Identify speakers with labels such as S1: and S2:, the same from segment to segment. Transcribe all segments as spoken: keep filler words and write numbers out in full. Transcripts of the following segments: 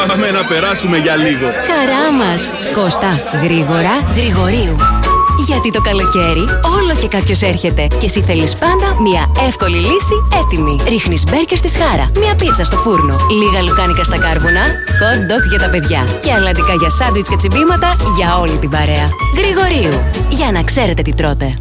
S1: Πάμε να περάσουμε για λίγο.
S2: Χαρά μας. Κώστα, γρήγορα, Γρηγορίου. Γιατί το καλοκαίρι όλο και κάποιος έρχεται και εσύ θέλεις πάντα μια εύκολη λύση έτοιμη. Ρίχνεις μπέργκερ στη σχάρα, μια πίτσα στο φούρνο, λίγα λουκάνικα στα κάρβουνα, hot dog για τα παιδιά και αλαντικά για σάντουιτς και τσιμπήματα για όλη την παρέα. Γρηγορίου, για να ξέρετε τι τρώτε.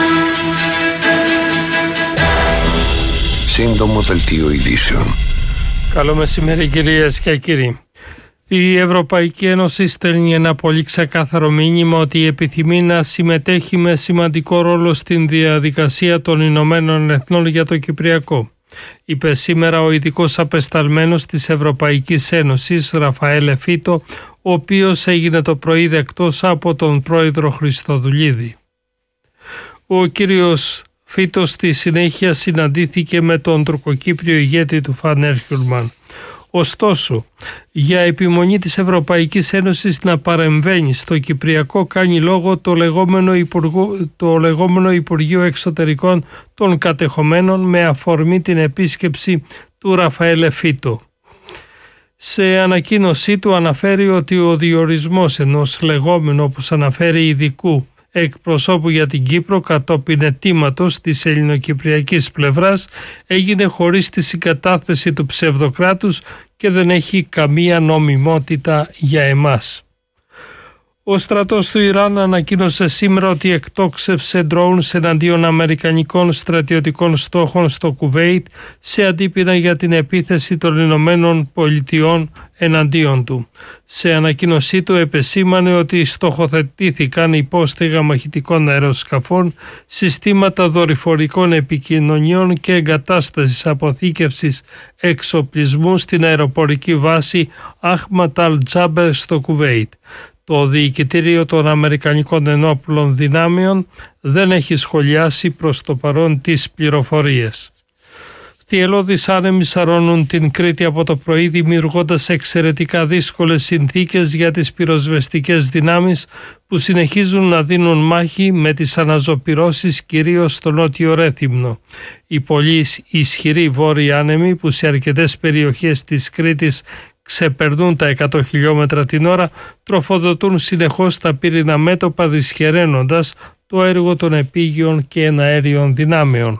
S3: Σύντομο δελτίο ειδήσεων.
S4: Καλό μεσημέρι κυρίες και κύριοι. Η Ευρωπαϊκή Ένωση στέλνει ένα πολύ ξεκάθαρο μήνυμα ότι επιθυμεί να συμμετέχει με σημαντικό ρόλο στην διαδικασία των Ηνωμένων Εθνών για το Κυπριακό. Είπε σήμερα ο ειδικός απεσταλμένος της Ευρωπαϊκής Ένωσης, Ραφαέλε Φίτο, ο οποίος έγινε το πρωί δεκτός από τον πρόεδρο Χριστοδουλίδη. Ο κύριος Φίτο στη συνέχεια συναντήθηκε με τον τουρκοκύπριο ηγέτη του Φαν Έρχιουλμαν. Ωστόσο, για επιμονή της Ευρωπαϊκής Ένωσης να παρεμβαίνει στο Κυπριακό κάνει λόγο το λεγόμενο, Υπουργό, το λεγόμενο Υπουργείο Εξωτερικών των κατεχομένων με αφορμή την επίσκεψη του Ραφαέλε Φίτο. Σε ανακοίνωσή του αναφέρει ότι ο διορισμός ενός λεγόμενου, όπως αναφέρει, ειδικού εκπροσώπου για την Κύπρο κατόπιν αιτήματος της ελληνοκυπριακής πλευράς έγινε χωρίς τη συγκατάθεση του ψευδοκράτους και δεν έχει καμία νομιμότητα για εμάς. Ο στρατός του Ιράν ανακοίνωσε σήμερα ότι εκτόξευσε drones εναντίον αμερικανικών στρατιωτικών στόχων στο Κουβέιτ σε αντίπεινα για την επίθεση των Ηνωμένων Πολιτειών εναντίον του. Σε ανακοίνωσή του επεσήμανε ότι στοχοθετήθηκαν υπόστεγα μαχητικών αεροσκαφών, συστήματα δορυφορικών επικοινωνιών και εγκατάστασης αποθήκευσης εξοπλισμού στην αεροπορική βάση Αχματ Αλ-Τζάμπερ στο Κουβέιτ. Το Διοικητήριο των Αμερικανικών Ενόπλων Δυνάμεων δεν έχει σχολιάσει προς το παρόν τις πληροφορίες. Θυελλώδεις άνεμοι σαρώνουν την Κρήτη από το πρωί, δημιουργώντας εξαιρετικά δύσκολες συνθήκες για τις πυροσβεστικές δυνάμεις που συνεχίζουν να δίνουν μάχη με τις αναζωπυρώσεις κυρίως στο νότιο Ρέθυμνο. Οι πολύ ισχυροί βόρειοι άνεμοι που σε αρκετές περιοχές της Κρήτης ξεπερνούν τα εκατό χιλιόμετρα την ώρα, τροφοδοτούν συνεχώς τα πύριννα μέτωπα, δυσχεραίνοντας το έργο των επίγειων και εναέριων δυνάμεων.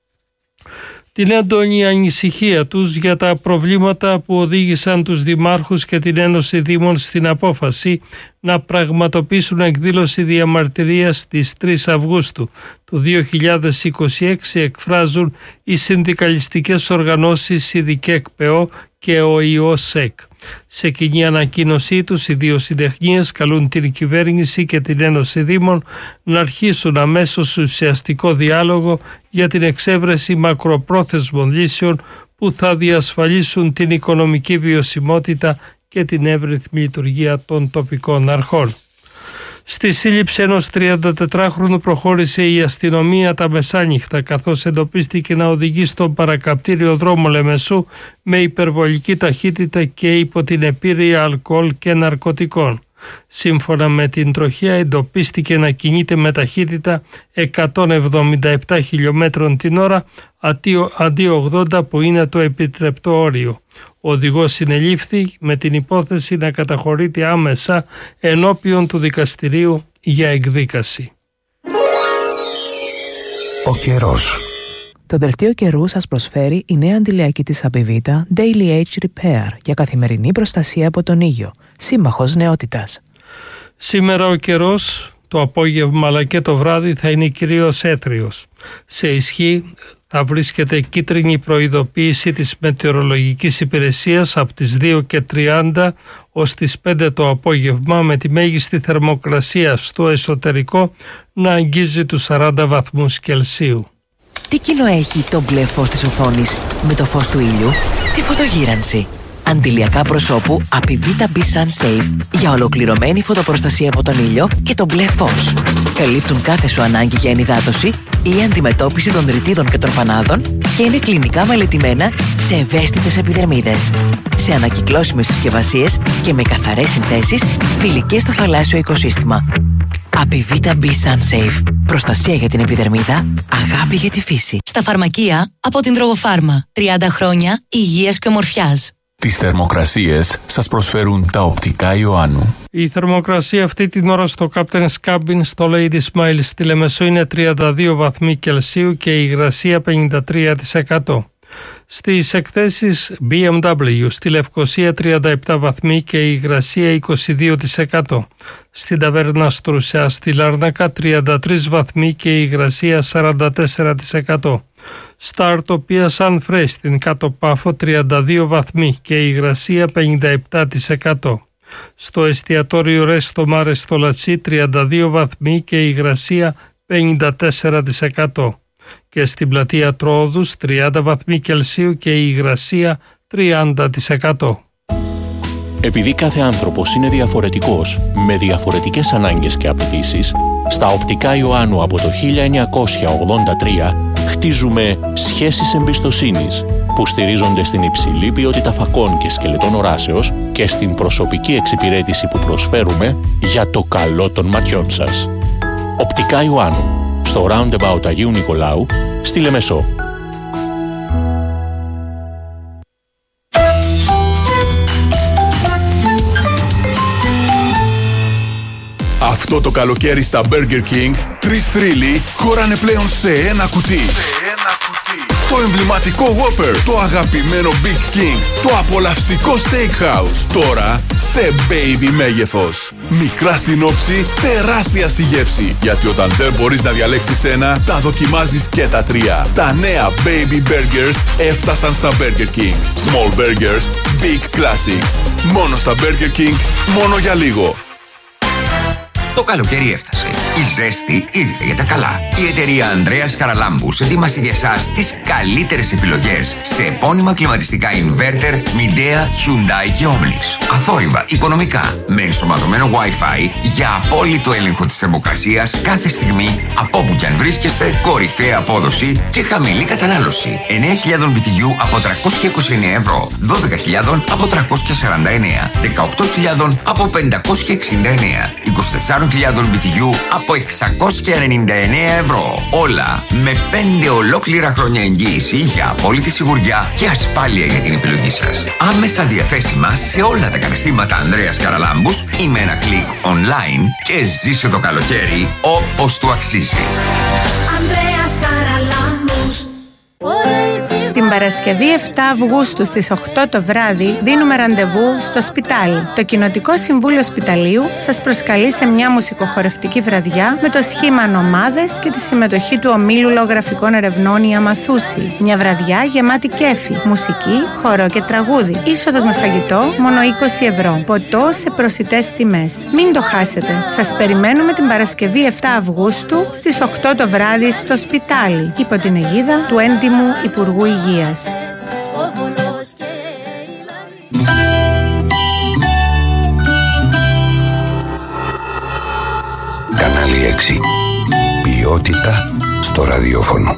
S4: Την έντονη ανησυχία τους για τα προβλήματα που οδήγησαν τους δημάρχους και την Ένωση Δήμων στην απόφαση να πραγματοποιήσουν εκδήλωση διαμαρτυρίας στις τρεις Αυγούστου του δύο χιλιάδες είκοσι έξι εκφράζουν οι συνδικαλιστικές οργανώσεις ΣΥΔΙΚΕΚ-ΠΕΟ και ο ΙΟΣΕΚ. Σε κοινή ανακοίνωσή τους, οι δύο συντεχνίες καλούν την κυβέρνηση και την Ένωση Δήμων να αρχίσουν αμέσως ουσιαστικό διάλογο για την εξέβρεση μακροπρόθεσμων λύσεων που θα διασφαλίσουν την οικονομική βιωσιμότητα και την εύρυθμη λειτουργία των τοπικών αρχών. Στη σύλληψη ενός τριαντατετράχρονου προχώρησε η αστυνομία τα μεσάνυχτα, καθώς εντοπίστηκε να οδηγεί στον παρακαπτήριο δρόμο Λεμεσού με υπερβολική ταχύτητα και υπό την επίρρεια αλκοόλ και ναρκωτικών. Σύμφωνα με την τροχέα εντοπίστηκε να κινείται με ταχύτητα εκατόν εβδομήντα επτά χιλιόμετρων την ώρα αντί ογδόντα που είναι το επιτρεπτό όριο. Ο οδηγός συνελήφθη με την υπόθεση να καταχωρείται άμεσα ενώπιον του δικαστηρίου για εκδίκαση.
S3: Ο καιρός.
S5: Το δελτίο καιρού σας προσφέρει η νέα αντιλιακή της Απιβίτα Daily Age Repair για καθημερινή προστασία από τον ήλιο. Σύμμαχος νεότητας.
S4: Σήμερα ο καιρός το απόγευμα αλλά και το βράδυ θα είναι κυρίως έθριος. Σε ισχύ θα βρίσκεται κίτρινη προειδοποίηση της μετεωρολογικής υπηρεσίας από τις δύο και τριάντα ως τις πέντε το απόγευμα, με τη μέγιστη θερμοκρασία στο εσωτερικό να αγγίζει τους σαράντα βαθμούς Κελσίου.
S6: Τι κοινό έχει το μπλε φως της οθόνης με το φως του ήλιου? Τη φωτογύρανση. Αντιλιακά προσώπου Apivita B Sun Safe για ολοκληρωμένη φωτοπροστασία από τον ήλιο και το μπλε φως. Καλύπτουν κάθε σου ανάγκη για ενυδάτωση ή αντιμετώπιση των ρητίδων και τροφανάδων και είναι κλινικά μελετημένα σε ευαίσθητες επιδερμίδες. Σε ανακυκλώσιμες συσκευασίες και με καθαρές συνθέσεις φιλικές στο θαλάσσιο οικοσύστημα. Apivita B Sun Safe. Προστασία για την επιδερμίδα, αγάπη για τη φύση.
S2: Στα φαρμακεία από την Τρογοφάρμα. τριάντα χρόνια υγείας και ομορφιάς.
S1: Τις θερμοκρασίες σας προσφέρουν τα οπτικά Ιωάννου.
S4: Η θερμοκρασία αυτή την ώρα στο Captain's Cabin στο Lady Smile στη Λεμεσό είναι τριάντα δύο βαθμοί Κελσίου και η υγρασία πενήντα τρία τοις εκατό. Στις εκθέσεις μπι εμ ντάμπλιου στη Λευκοσία τριάντα επτά βαθμοί και η υγρασία είκοσι δύο τοις εκατό. Στην Ταβέρνα Στρουσιά στη Λάρνακα τριάντα τρεις βαθμοί και η υγρασία σαράντα τέσσερα τοις εκατό. Στα Αρτοπία Σαν Φρέ στην Κάτω Πάφο τριάντα δύο βαθμοί και η υγρασία πενήντα επτά τοις εκατό. Στο εστιατόριο Ρέστο Μάρε στο Λατσί τριάντα δύο βαθμοί και η υγρασία πενήντα τέσσερα τοις εκατό. Και στην πλατεία Τρόδους τριάντα βαθμοί Κελσίου και η υγρασία τριάντα τοις εκατό.
S7: Επειδή κάθε άνθρωπος είναι διαφορετικός, με διαφορετικές ανάγκες και απαιτήσεις, στα οπτικά Ιωάννου από το χίλια εννιακόσια ογδόντα τρία χτίζουμε σχέσεις εμπιστοσύνης που στηρίζονται στην υψηλή ποιότητα φακών και σκελετών οράσεως και στην προσωπική εξυπηρέτηση που προσφέρουμε για το καλό των ματιών σας. Οπτικά Ιωάννου, στο Roundabout Αγίου Νικολάου, στη Λεμεσό.
S1: Αυτό το καλοκαίρι στα Burger King, τρεις θρύλοι χωράνε πλέον σε ένα κουτί. Το εμβληματικό Whopper, το αγαπημένο Big King, το απολαυστικό Steakhouse. Τώρα σε baby μέγεθος. Μικρά στην όψη, τεράστια στη γεύση. Γιατί όταν δεν μπορείς να διαλέξεις ένα, τα δοκιμάζεις και τα τρία. Τα νέα Baby Burgers έφτασαν στα Burger King. Small Burgers, Big Classics. Μόνο στα Burger King, μόνο για λίγο.
S8: Το καλοκαίρι έφτασε. Η ζέστη ήρθε για τα καλά. Η εταιρεία Ανδρέας Χαραλάμπους ετοίμασε για εσάς τις καλύτερες επιλογές σε επώνυμα κλιματιστικά inverter Midea, Hyundai και Omlix. Αθόρυβα, οικονομικά, με ενσωματωμένο Wi-Fi για απόλυτο έλεγχο της θερμοκρασίας κάθε στιγμή, από όπου κι αν βρίσκεστε, κορυφαία απόδοση και χαμηλή κατανάλωση. εννέα χιλιάδες μπι τι γιου από τριακόσια είκοσι εννέα ευρώ, δώδεκα χιλιάδες από τριακόσια σαράντα εννέα, δεκαοκτώ χιλιάδες από πεντακόσια εξήντα εννέα, είκοσι τέσσερα χιλιάδες μπι τι γιου από εξακόσια ενενήντα εννέα ευρώ. Όλα με πέντε ολόκληρα χρόνια εγγύηση για απόλυτη σιγουριά και ασφάλεια για την επιλογή σας. Άμεσα διαθέσιμα σε όλα τα καταστήματα Ανδρέας Χαραλάμπους ή με ένα κλικ online και ζήσε το καλοκαίρι όπως του αξίζει.
S9: Ανδρέας Χαραλάμπους.
S10: Την Παρασκευή εφτά Αυγούστου στις οκτώ το βράδυ δίνουμε ραντεβού στο Σπιτάλι. Το Κοινοτικό Συμβούλιο Σπιταλίου σας προσκαλεί σε μια μουσικοχορευτική βραδιά με το σχήμα Ομάδες και τη συμμετοχή του Ομίλου Λογραφικών Ερευνών η Αμαθούση. Μια βραδιά γεμάτη κέφι, μουσική, χορό και τραγούδι. Είσοδος με φαγητό μόνο είκοσι ευρώ. Ποτό σε προσιτές τιμές. Μην το χάσετε. Σας περιμένουμε την Παρασκευή εφτά Αυγούστου στις οκτώ το βράδυ στο Σπιτάλι, υπό την αιγίδα του έντιμου Υπουργού Υγείας.
S3: Κανάλι έξι. Ποιότητα στο ραδιόφωνο.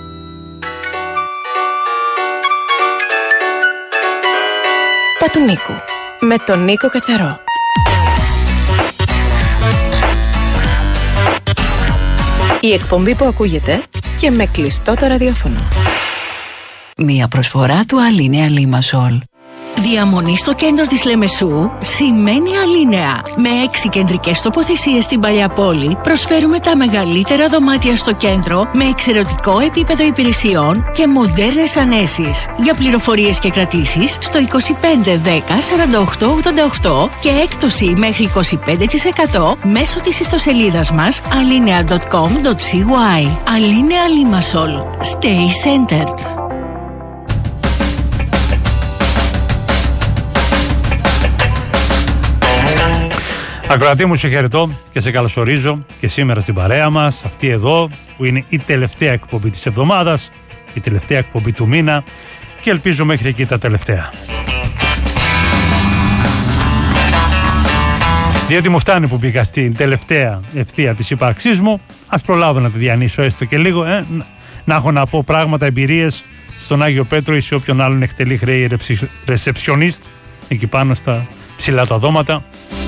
S2: Τα του Νίκου με τον Νίκο Κατσαρό. Η εκπομπή που ακούγεται και με κλειστό το ραδιόφωνο.
S6: Μία προσφορά του Αλίνεα Λίμασολ.
S11: Διαμονή στο κέντρο της Λεμεσού σημαίνει Αλίνεα. Με έξι κεντρικές τοποθεσίες στην παλιά πόλη, προσφέρουμε τα μεγαλύτερα δωμάτια στο κέντρο με εξαιρετικό επίπεδο υπηρεσιών και μοντέρνες ανέσεις. Για πληροφορίες και κρατήσεις στο είκοσι πέντε δέκα σαράντα οκτώ ογδόντα οκτώ και έκπτωση μέχρι είκοσι πέντε τοις εκατό μέσω της ιστοσελίδας μας alinea τελεία com τελεία cy. Αλίνεα Limassol. Stay centered.
S12: Ακροατή μου, σε χαιρετώ και σε καλωσορίζω και σήμερα στην παρέα μας, αυτή εδώ που είναι η τελευταία εκπομπή της εβδομάδας, η τελευταία εκπομπή του μήνα και ελπίζω μέχρι εκεί τα τελευταία. Διότι μου φτάνει που μπήκα στην τελευταία ευθεία της ύπαρξής μου, ας προλάβω να τη διανύσω έστω και λίγο, ε, να έχω να πω πράγματα, εμπειρίες στον Άγιο Πέτρο ή σε όποιον άλλον εκτελεί χρέη ρεσεψιονίστ εκεί πάνω στα ψηλά τα δώματα.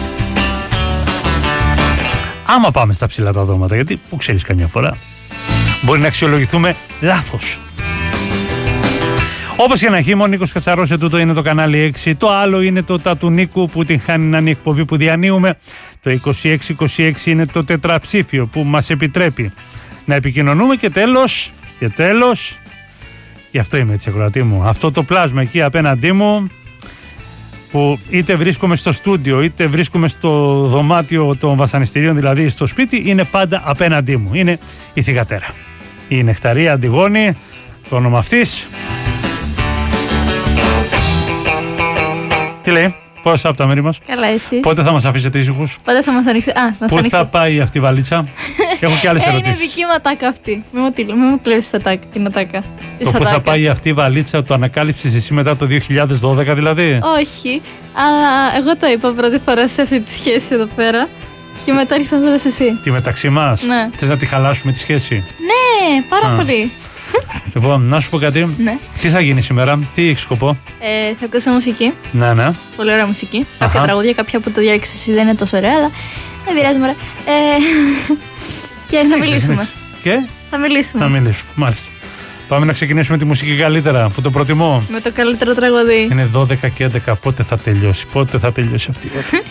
S12: Άμα πάμε στα ψηλά τα δώματα, γιατί που ξέρεις καμιά φορά μπορεί να αξιολογηθούμε λάθος. Όπως και να έχει, ο Νίκος Κατσαρός, τούτο είναι το κανάλι έξι. Το άλλο είναι το τα του Νίκου που την χάνει να είναι η εκπομπή που διανύουμε. Το είκοσι έξι είκοσι έξι είναι το τετραψήφιο που μας επιτρέπει να επικοινωνούμε. Και τέλος, και τέλος, γι' αυτό είμαι έτσι ακροατή μου, αυτό το πλάσμα εκεί απέναντί μου, που είτε βρίσκομαι στο στούντιο είτε βρίσκομαι στο δωμάτιο των βασανιστήριων, δηλαδή στο σπίτι, είναι πάντα απέναντί μου. Είναι η θυγατέρα, η Νεκταρία Αντιγόνη, το όνομα αυτής. Τι λέει, πώς από τα μέρη μας?
S13: Καλά, εσείς?
S12: Πότε θα μας αφήσετε ήσυχους?
S13: Πότε θα μας ανοίξετε? Α, μας
S12: Πού
S13: ανοίξετε.
S12: θα πάει αυτή η βαλίτσα? Έχω και άλλες
S13: ε,
S12: ερωτήσεις.
S13: Είναι δική μου ατάκα αυτή. Μην μου, τίλ, μην μου κλέψεις την ατάκα.
S12: Το πού θα πάει αυτή η βαλίτσα το ανακάλυψες εσύ μετά το δύο χιλιάδες δώδεκα δηλαδή?
S13: Όχι, αλλά εγώ το είπα πρώτη φορά σε αυτή τη σχέση εδώ πέρα. Και μετά άρχισα να το λες εσύ.
S12: Τη μεταξύ μας?
S13: Ναι.
S12: Θες να τη χαλάσουμε τη σχέση?
S13: Ναι, πάρα
S12: Α.
S13: πολύ.
S12: Λοιπόν, να σου πω κάτι.
S13: Ναι.
S12: Τι θα γίνει σήμερα, τι έχει σκοπό?
S13: Ε, θα ακούσω μουσική.
S12: Ναι, ναι.
S13: Πολύ ωραία μουσική. Κάποια
S12: Αχα.
S13: τραγούδια, κάποια που το διάλεξες εσύ δεν είναι τόσο ωραία, αλλά δεν πειράζει, μωρέ. Ε, και θα μιλήσουμε.
S12: Και?
S13: Θα μιλήσουμε.
S12: Θα μιλήσουμε, μάλιστα. Πάμε να ξεκινήσουμε τη μουσική καλύτερα, που το προτιμώ.
S13: Με το καλύτερο τραγούδι.
S12: Είναι δώδεκα και έντεκα, πότε θα τελειώσει, πότε θα τελειώσει αυτή η ώρα.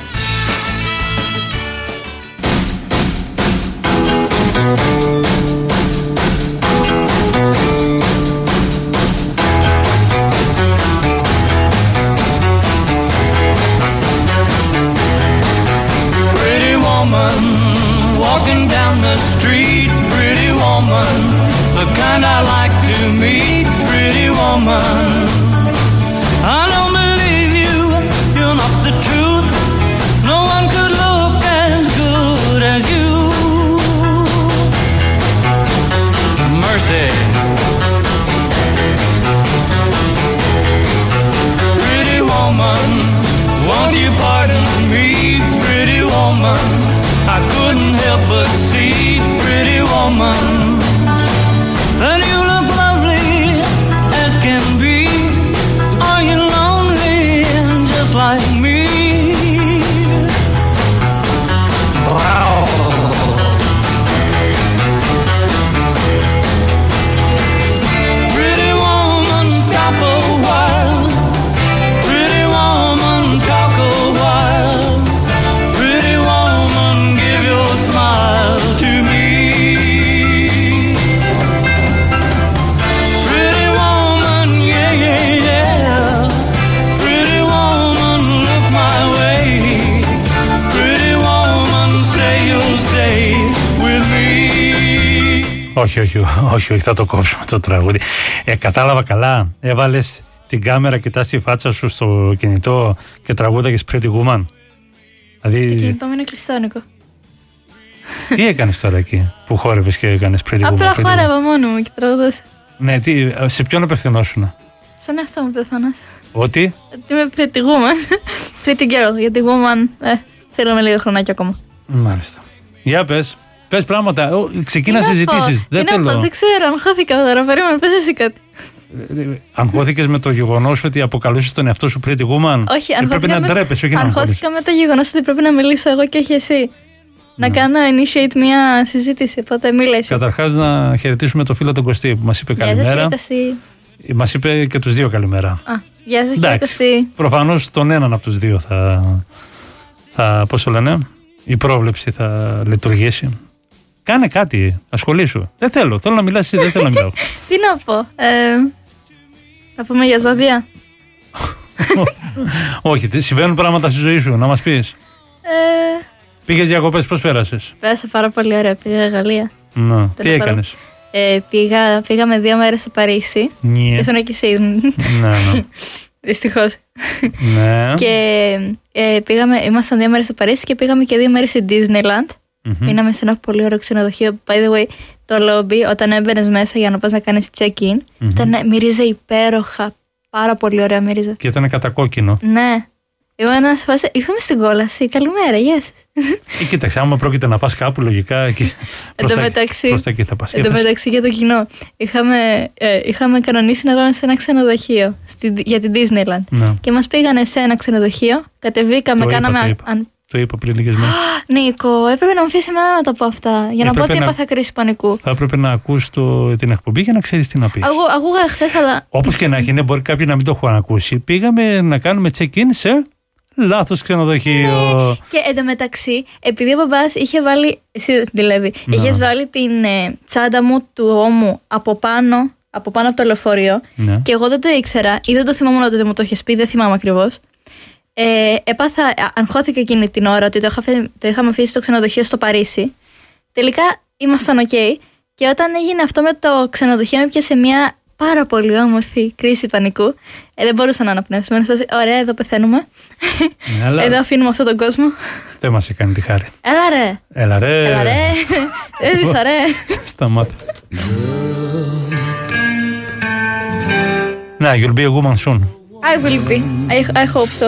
S14: Walking down the street, pretty woman, the kind I like to meet, pretty woman. I don't believe you, you're not the truth. No one could look as good as you. Mercy. Pretty woman, won't you pardon me, pretty woman? I couldn't help but see, pretty woman, that you look lovely as can be. Are you lonely just like me? Wow. Pretty woman, stop a while. Pretty woman, talk a while. Pretty woman, give your smile to me. Pretty woman, yeah, yeah, yeah. Pretty woman, look my way. Pretty woman, say you'll stay with me.
S12: Όχι, όχι, όχι, όχι, θα το κόψουμε το τραγούδι. Ε, κατάλαβα καλά, έβαλες την κάμερα, κοιτάς τη φάτσα σου στο κινητό και τραγούδαγες Pretty Woman. Δηλαδή...
S13: Το κινητό μου είναι κλειστόνικο.
S12: Τι έκανες τώρα εκεί που χόρευες και έκανες Pretty Woman?
S13: Απλά
S12: Pretty Woman?
S13: χόρευα μόνο μου και τραγουδούσα.
S12: Ναι, τι, σε ποιον απευθυνόσουνα?
S13: Στον εαυτό μου πεθανάς.
S12: Ότι?
S13: Ότι είμαι pretty woman. Pretty girl, γιατί woman ε, θέλουμε λίγο χρονάκι ακόμα.
S12: Μάλιστα. Για πες, πες πράγματα, Ω, ξεκίνα συζητήσεις. Δεν
S13: Τι να πω,
S12: θέλω.
S13: δεν ξέρω, αγχώθηκα τώρα, περίμενε, πες εσύ κάτι.
S12: Αγχώθηκες με το γεγονός ότι αποκαλούσες τον εαυτό σου Pretty Woman?
S13: Όχι,
S12: Ε, πρέπει να
S13: με...
S12: ντρέπεσαι, όχι να αγχώθηκες.
S13: αγχώθηκα με το γεγονός ότι πρέπει να μιλήσω εγώ και όχι εσύ. Να
S12: Ναι.
S13: κάνω initiate μια συζήτηση, οπότε μίλα εσύ.
S12: Καταρχάς να χαιρετήσουμε το φίλο τον Κωστή που μας είπε
S13: Γεια σας,
S12: καλημέρα.
S13: κύριε Κωστή.
S12: Μας είπε και τους δύο καλημέρα.
S13: Α, γεια σας, κύριε
S12: Εντάξει,
S13: Κωστή.
S12: προφανώς τον έναν από τους δύο θα, θα πώς το λένε, η πρόβλεψη θα λειτουργήσει. Κάνε κάτι, ασχολήσου. Δεν θέλω, θέλω να μιλάς εσύ, δεν θέλω να μιλάω.
S13: Τι να πω, ε, να πούμε για ζώδια.
S12: Όχι, τι- συμβαίνουν πράγματα στη ζωή σου, να μας πεις.
S13: Ε,
S12: Πήγες διακοπές, πώς πέρασες?
S13: πέρασα πάρα πολύ ωραία, πήγα Γαλλία.
S12: Να, τι
S13: Τέλος
S12: έκανες?
S13: Ε, πήγα, πήγαμε δύο μέρες στο Παρίσι.
S12: Ναι.
S13: Ήσουν και εσύ.
S12: Ναι, ναι.
S13: Δυστυχώς.
S12: Ναι.
S13: Και ε, πήγαμε, ήμασταν δύο μέρες στο Παρίσι και πήγαμε και δύο μέρες στη Disneyland.
S12: Μμμ.
S13: Μείναμε σε ένα πολύ ωραίο ξενοδοχείο. By the way, το lobby, όταν έμπαινες μέσα για να πας να κάνεις check-in,
S12: Μμμ.
S13: ήταν, μύριζε υπέροχα. Πάρα πολύ ωραία μύριζε.
S12: Και ήταν κατακόκκινο.
S13: Ναι. Ήμουν σε φάση, ήρθαμε στην κόλαση. Καλημέρα, γεια σας.
S12: Ή κοίταξε, άμα πρόκειται να πας κάπου, λογικά εκεί.
S13: Εν τω μεταξύ,
S12: Προς τα εκεί θα πας.
S13: εν τω μεταξύ για το κοινό, είχαμε, ε, είχαμε κανονίσει να πάμε σε ένα ξενοδοχείο στη, για την Disneyland.
S12: Ναι.
S13: Και μας πήγανε σε ένα ξενοδοχείο, κατεβήκαμε,
S12: Το είπα,
S13: κάναμε.
S12: το είπα.
S13: αν-
S12: Το είπα πριν λίγες μέρες.
S13: Νίκο, έπρεπε να μου αφήσει εμένα να τα πω αυτά. Για να πω ότι έπαθα κρίση πανικού.
S12: Θα έπρεπε να ακούς το, την εκπομπή για να ξέρεις τι να πεις.
S13: Αγού, ακούγα χθες, αλλά.
S12: Όπως και να έχει, ναι, μπορεί κάποιοι να μην το έχουν ακούσει. Πήγαμε να κάνουμε check-in σε λάθος ξενοδοχείο.
S13: Ναι. Και εντωμεταξύ, επειδή ο μπαμπάς είχε βάλει. Εσύ δεν τη λέει. Είχες βάλει την ε, τσάντα μου του ώμου από πάνω, από πάνω από το λεωφορείο. Ναι. Και εγώ δεν το ήξερα ή δεν το θυμόμουν ότι δεν μου το είχες πει, δεν θυμάμαι ακριβώς. Ε, έπαθα, αγχώθηκα εκείνη την ώρα ότι το, είχα, το είχαμε αφήσει στο ξενοδοχείο στο Παρίσι. Τελικά ήμασταν ok. Και όταν έγινε αυτό με το ξενοδοχείο, με πιάσε μια πάρα πολύ όμορφη κρίση πανικού. Ε, δεν μπορούσα να αναπνεύσω. Ωραία, εδώ πεθαίνουμε. Ναι, εδώ αφήνουμε αυτόν τον κόσμο.
S12: Δεν μας έκανε τη χάρη.
S13: Έλα ρε.
S12: Έλα ρε.
S13: Έλα ρε. Έζησα ρε.
S12: Σταμάτα. Ναι, you'll be a woman soon.
S13: I will be. I, I hope so.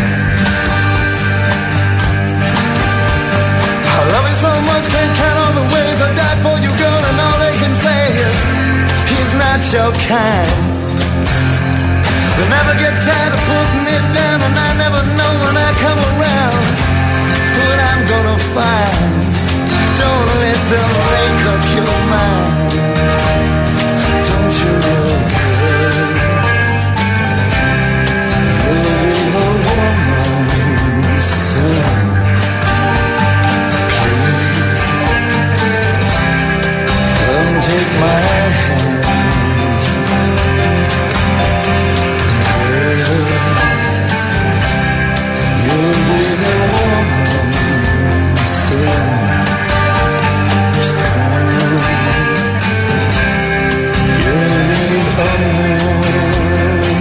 S15: I love you so much, can't count all the ways I died for you, girl, and all they can say is he's not your kind. They never get tired of putting me down, and I never know when I come around what I'm gonna find. Don't let them make up your mind. Don't you know? Take my hand, girl, you'll be the woman soon, soon, you'll be a woman.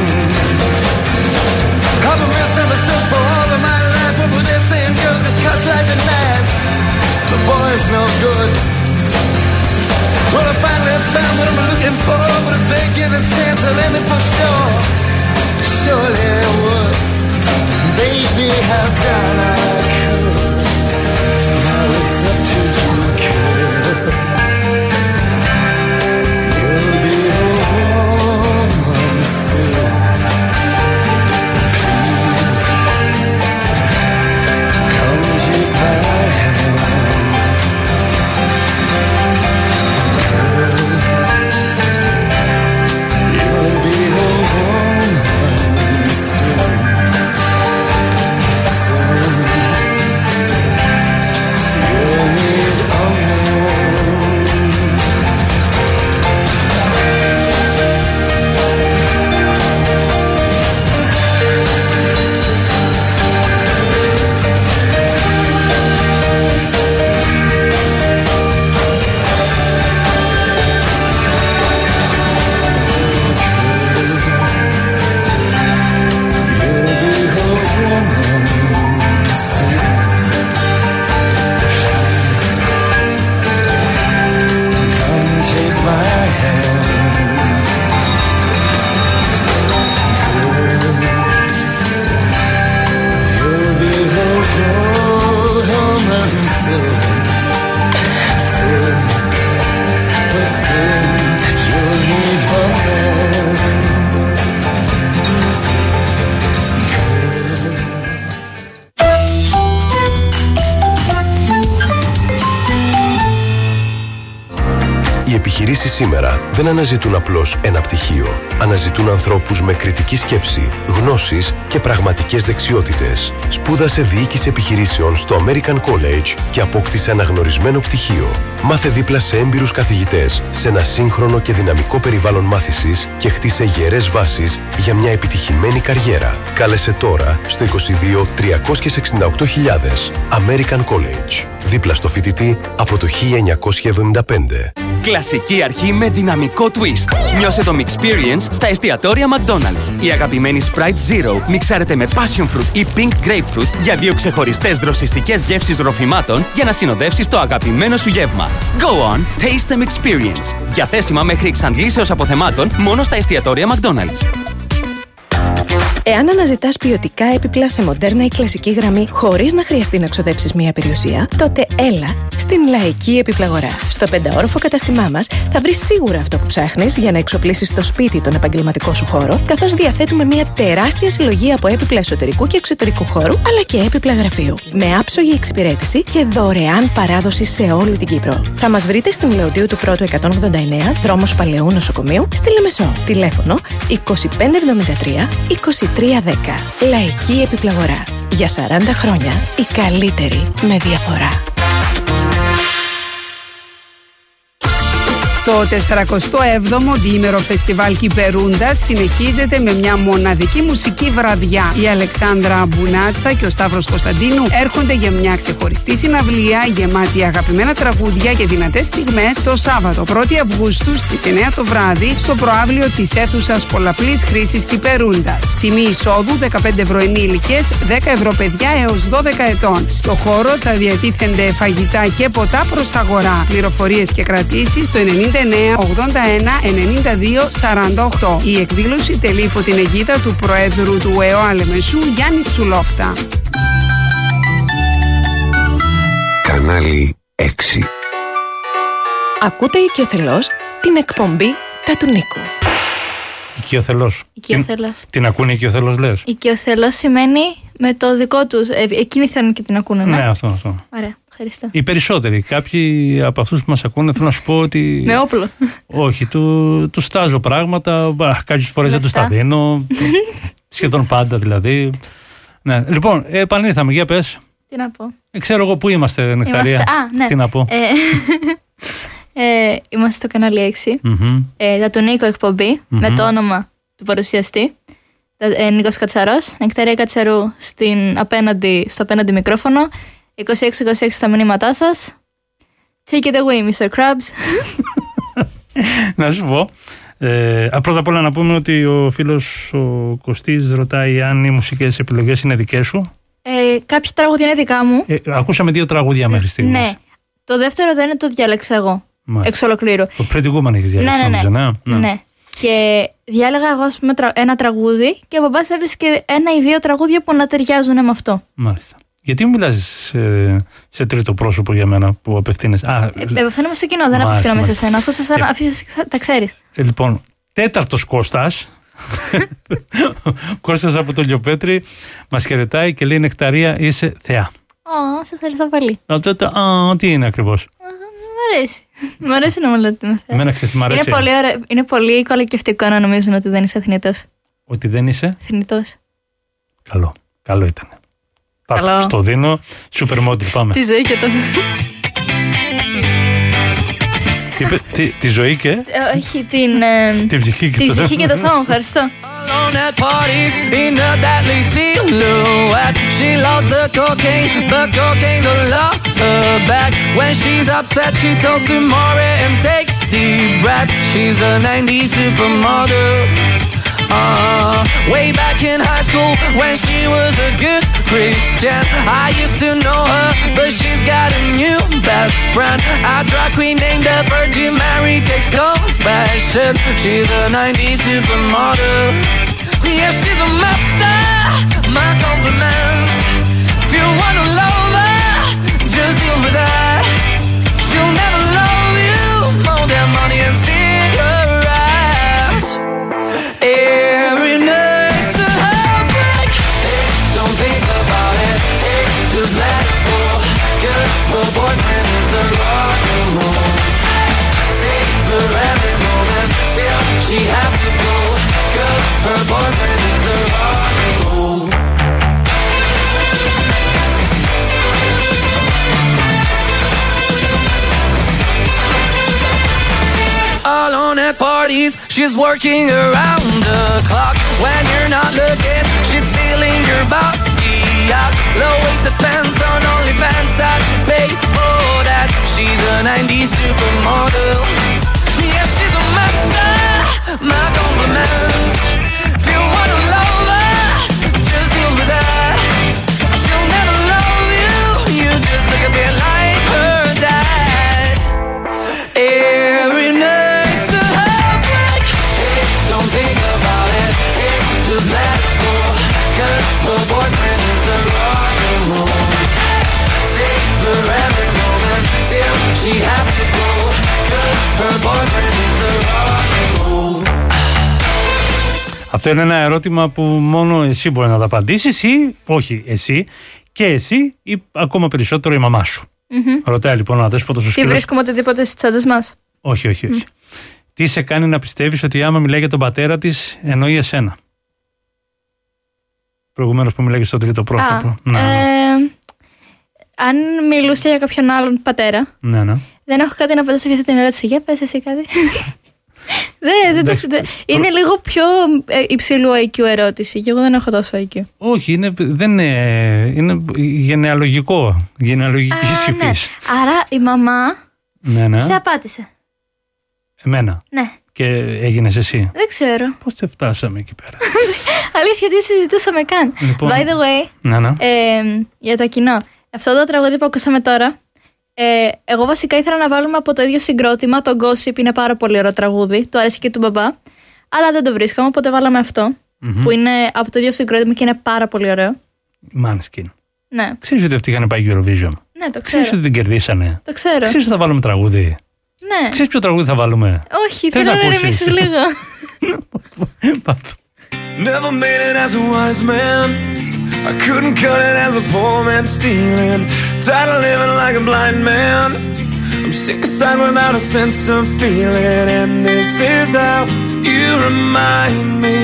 S15: I've been misunderstood for all of my life. What were they saying, girls that cut like a knife? The boy's no good. Well, I finally found what I'm looking for, but if they give a chance, I'll end it for sure. Surely I would. Baby, how can I could? Now it's up to you, kid. You'll be a woman soon. Please, come take my hand.
S16: Οι επιχειρήσεις σήμερα δεν αναζητούν απλώς ένα πτυχίο. Αναζητούν ανθρώπους με κριτική σκέψη, γνώσεις και πραγματικές δεξιότητες. Σπούδασε διοίκηση επιχειρήσεων στο American College και απόκτησε αναγνωρισμένο πτυχίο. Μάθε δίπλα σε έμπειρους καθηγητές, σε ένα σύγχρονο και δυναμικό περιβάλλον μάθησης και χτίσε γερές βάσεις για μια επιτυχημένη καριέρα. Κάλεσε τώρα στο είκοσι δύο τριακόσιες εξήντα οκτώ χιλιάδες. American College. Δίπλα στο φοιτητή από το χίλια εννιακόσια εβδομήντα πέντε.
S17: Κλασική αρχή με δυναμικό twist. Νιώσε το Mixperience στα εστιατόρια McDonald's. Η αγαπημένη Sprite Zero μιξάρεται με Passion Fruit ή Pink Grapefruit για δύο ξεχωριστές δροσιστικές γεύσεις ροφημάτων για να συνοδεύσεις το αγαπημένο σου γεύμα. Go on, taste the Mixperience. Διαθέσιμα μέχρι εξαντλήσεως αποθεμάτων μόνο στα εστιατόρια McDonald's.
S18: Εάν αναζητάς ποιοτικά έπιπλα σε μοντέρνα ή κλασική γραμμή χωρίς να χρειαστεί να ξοδέψεις μία περιουσία, τότε έλα στην Λαϊκή Επιπλαγορά. Στο πενταόροφο καταστημά μας θα βρεις σίγουρα αυτό που ψάχνεις για να εξοπλίσεις το σπίτι τον επαγγελματικό σου χώρο, καθώς διαθέτουμε μία τεράστια συλλογή από έπιπλα εσωτερικού και εξωτερικού χώρου, αλλά και έπιπλα γραφείου. Με άψογη εξυπηρέτηση και δωρεάν παράδοση σε όλη την Κύπρο. Θα μας βρείτε στην Λεωδίου του Πρώτου εκατόν ογδόντα εννέα, δρόμος Παλαιού Νοσοκομείου, στη Λεμεσό. Τηλέφωνο είκοσι πέντε εβδομήντα τρία είκοσι τρία δέκα. Λαϊκή Επιπλαγορά. Για σαράντα χρόνια η καλύτερη με διαφορά.
S19: Το σαρανταεπτό έβδομο διήμερο φεστιβάλ Κυπερούντας συνεχίζεται με μια μοναδική μουσική βραδιά. Η Αλεξάνδρα Μπουνάτσα και ο Σταύρος Κωνσταντίνου έρχονται για μια ξεχωριστή συναυλία γεμάτη αγαπημένα τραγούδια και δυνατές στιγμές το Σάββατο πρώτη Αυγούστου στις εννέα το βράδυ στο προαύλιο της αίθουσας πολλαπλής χρήσης Κυπερούντας. Τιμή εισόδου δεκαπέντε ευρώ ενήλικες, δέκα ευρώ παιδιά έως δώδεκα ετών. Στο χώρο θα διατίθενται φαγητά και ποτά προς αγορά. Πληροφορίες και κρατήσεις στο ενενήντα εννέα ογδόντα ένα ενενήντα δύο σαράντα οκτώ. Η εκδήλωση τελεί υπό την αιγίδα του Προέδρου του ΕΟΑ Λεμεσού Γιάννη Τσουλόφτα.
S3: Κανάλι έξι.
S18: Ακούτε οικειοθελώς την εκπομπή «Τα του Νίκου».
S12: Οικειοθελώς.
S13: Οικειοθελώς.
S12: Την, την ακούνε οικειοθελώς λες?
S13: Οικειοθελώς σημαίνει με το δικό τους. Ε, εκείνοι θέλουν και την ακούνε, ναι.
S12: Ναι, αυτό, αυτό.
S13: Ωραία, ευχαριστώ.
S12: Οι περισσότεροι. Κάποιοι από αυτούς που μας ακούνε θέλω να σου πω ότι.
S13: Με όπλο.
S12: Όχι, του, του στάζω πράγματα. Κάποιες φορές δεν τους τα δίνω. Σχεδόν πάντα δηλαδή. Ναι. Λοιπόν, επανήλθαμε, για πες.
S13: Τι να πω.
S12: Ε, ξέρω εγώ πού είμαστε, Νεκταρία.
S13: Είμαστε... Α, ναι.
S12: Τι να πω.
S13: Ε, ε, είμαστε στο κανάλι έξι.
S12: Mm-hmm.
S13: Ε, τα του Νίκο εκπομπή, mm-hmm. με το όνομα του παρουσιαστή. Ε, Νίκος Κατσαρός, Νεκταρία Κατσαρού στην απέναντι, στο απέναντι μικρόφωνο. είκοσι έξι είκοσι έξι τα μηνύματά σας. Take it away, μίστερ Krabs.
S12: Να σου πω. Ε, πρώτα απ' όλα να πούμε ότι ο φίλος ο Κωστής ρωτάει αν οι μουσικές επιλογές είναι δικές σου.
S13: Ε, κάποια τραγούδια είναι δικά μου.
S12: Ε, ακούσαμε δύο τραγούδια μέχρι στιγμής.
S13: Ναι. Το δεύτερο δεν είναι το διάλεξα εγώ. Μάλιστα. Εξ ολοκλήρου.
S12: Το Pretty Woman έχει διάλεξει,
S13: ναι, ναι, ναι.
S12: νομίζω, ναι.
S13: ναι. Και διάλεγα εγώ με ένα τραγούδι και ο μπαμπάς έβρισκε ένα ή δύο τραγούδια που να ταιριάζουν με αυτό.
S12: Μάλιστα. Γιατί μου μιλάς σε, σε τρίτο πρόσωπο για μένα που απευθύνεσαι?
S13: Ε, απευθύνομαι στο κοινό, δεν απευθύνομαι σε σένα, αφού σε ε, τα ξέρεις.
S12: Ε, λοιπόν, τέταρτος Κώστας. Κώστας από το Λιοπέτρι μας χαιρετάει και λέει: Νεκταρία, είσαι θεά.
S13: Ω, σε ευχαριστώ πολύ.
S12: Α, τι είναι ακριβώς?
S13: Μ' αρέσει. Μ' αρέσει να μου λέτε με θεά.
S12: Εμένα ξέρεις, μ' αρέσει.
S13: Είναι πολύ, ωραία, είναι πολύ κολακευτικό να νομίζουν ότι δεν είσαι θνητός.
S12: Ότι δεν είσαι
S13: θνητός.
S12: Καλό. Καλό ήταν.
S13: Καλό.
S12: Στο δίνω. Super model, πάμε.
S13: Τη ζωή και το.
S12: Είπε, τι, τη ζωή και.
S13: Ε, όχι, την. Ε,
S12: την ψυχή και
S13: την
S12: το
S13: ψυχή και το σώμα, ευχαριστώ.
S15: Alone at parties in a deadly silhouette. She loves the cocaine, but cocaine don't love her back. When she's upset, she talks to Maury and takes deep breaths. She's a nineties supermodel. Uh, way back in high school when she was a good Christian, I used to know her, but she's got a new best friend. A drag queen named the Virgin Mary takes confessions. She's a nineties supermodel. Yeah, she's a master. My compliments. If you wanna love her, just deal with her. She'll never love you more than money and cigarettes. Every night's a heartbreak. Hey, don't think about it. Hey, just let it go. Cause her boyfriend is the rock and roll. Save her every moment till she has to go. Cause her boyfriend is the rock and roll. Alone at parties, she's working around the clock. When you're not looking, she's stealing your bossy out. Low-waisted pants on OnlyFans, I'd pay for that. She's a nineties supermodel. Yeah, she's a master. My compliments. If you wanna love her, just deal with her. She'll never love you. You just look a bit like her dad. Every night. Don't think about it, hey, just let it go.
S12: Αυτό είναι ένα ερώτημα που μόνο εσύ μπορεί να τα απαντήσεις ή όχι εσύ και εσύ ή ακόμα περισσότερο η μαμά σου.
S13: Mm-hmm.
S12: Ρωτάει λοιπόν ο αδέσποτος ο σκύλος.
S13: Τι βρίσκουμε οτιδήποτε στις τσάντες μας.
S12: Όχι, όχι, όχι. Mm. Τι σε κάνει να πιστεύεις ότι άμα μιλάει για τον πατέρα της εννοεί εσένα? Προηγουμένως που μιλάει στο τρίτο πρόσωπο.
S13: Α,
S12: ναι.
S13: ε, αν μιλούσε για κάποιον άλλον πατέρα.
S12: Ναι, ναι.
S13: Δεν έχω κάτι να απαντήσω σε αυτή την ερώτηση. Για πες εσύ κάτι. δεν, δεν, δεν, είναι λίγο πιο υψηλού άι κιου ερώτηση και εγώ δεν έχω τόσο άι κιου.
S12: Όχι, είναι, δεν είναι, είναι γενεαλογικό, γενεαλογική υφής.
S13: Ναι. Άρα η μαμά
S12: ναι, ναι.
S13: σε απάτησε.
S12: Εμένα.
S13: Ναι.
S12: Και έγινες εσύ.
S13: Δεν ξέρω.
S12: Πώς δεν φτάσαμε εκεί πέρα.
S13: Αλήθεια, τι συζητούσαμε καν.
S12: Λοιπόν,
S13: by the way,
S12: ναι, ναι.
S13: Ε, για το κοινό. Αυτό το τραγούδι που ακούσαμε τώρα, ε, εγώ βασικά ήθελα να βάλουμε από το ίδιο συγκρότημα, το Gossip, είναι πάρα πολύ ωραίο τραγούδι, του αρέσει και του μπαμπά, αλλά δεν το βρίσκαμε, οπότε βάλαμε αυτό, mm-hmm. που είναι από το ίδιο συγκρότημα και είναι πάρα πολύ ωραίο.
S12: Maneskin.
S13: Ναι.
S12: Ξέρεις ότι αυτοί είχαν πάει Eurovision?
S13: Ναι, το ξέρω.
S12: Ξέρεις ότι την κερδίσανε?
S13: Το ξέρω.
S12: Ξέρεις ότι θα βάλουμε τραγούδι?
S13: Ναι.
S12: Ξέρεις ποιο τραγούδι θα βάλουμε?
S13: Όχι, θέλω να ηρεμήσεις λίγο.
S15: Never made it as a wise man. I couldn't cut it as a poor man stealing. Tired of living like a blind man. I'm sick aside without a sense of feeling. And this is how you remind me.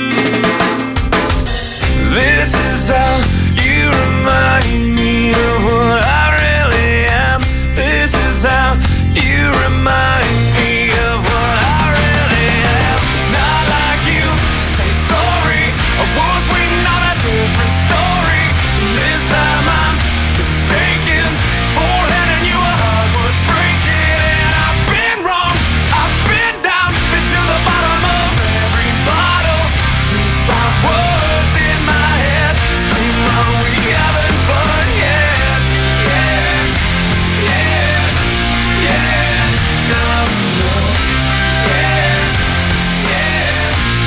S15: This is how you remind me of what I really am. This is how you remind me of what I really am. It's not like you say sorry. I was waiting on a different story. This time I'm mistaken for handing you a heart worth breaking. And I've been wrong, I've been down, been to the bottom of every bottle. These five words in my head scream, are we having fun yet? Yeah, yeah, yeah, no, no. Yeah, yeah,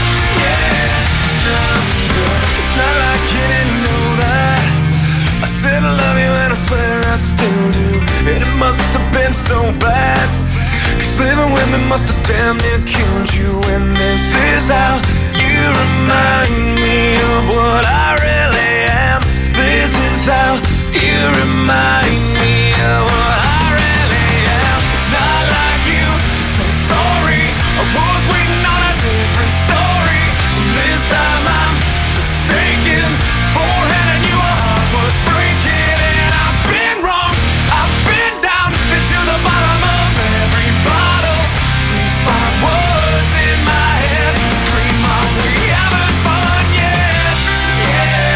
S15: yeah, no, no. It's not like you didn't know that I said I love you and I swear I still do. And it must have been so bad, 'cause living with me must have damn near killed you. And this is how you remind me of what I really am. This is how you remind me of what I really am. It's not like you to say sorry. I was waiting on a different story. This time I'm mistaken for handing you a heart worth breaking. And I've been wrong, I've been down, been to the bottom of every bottle. These five words in my head scream, are we having fun yet? Yeah,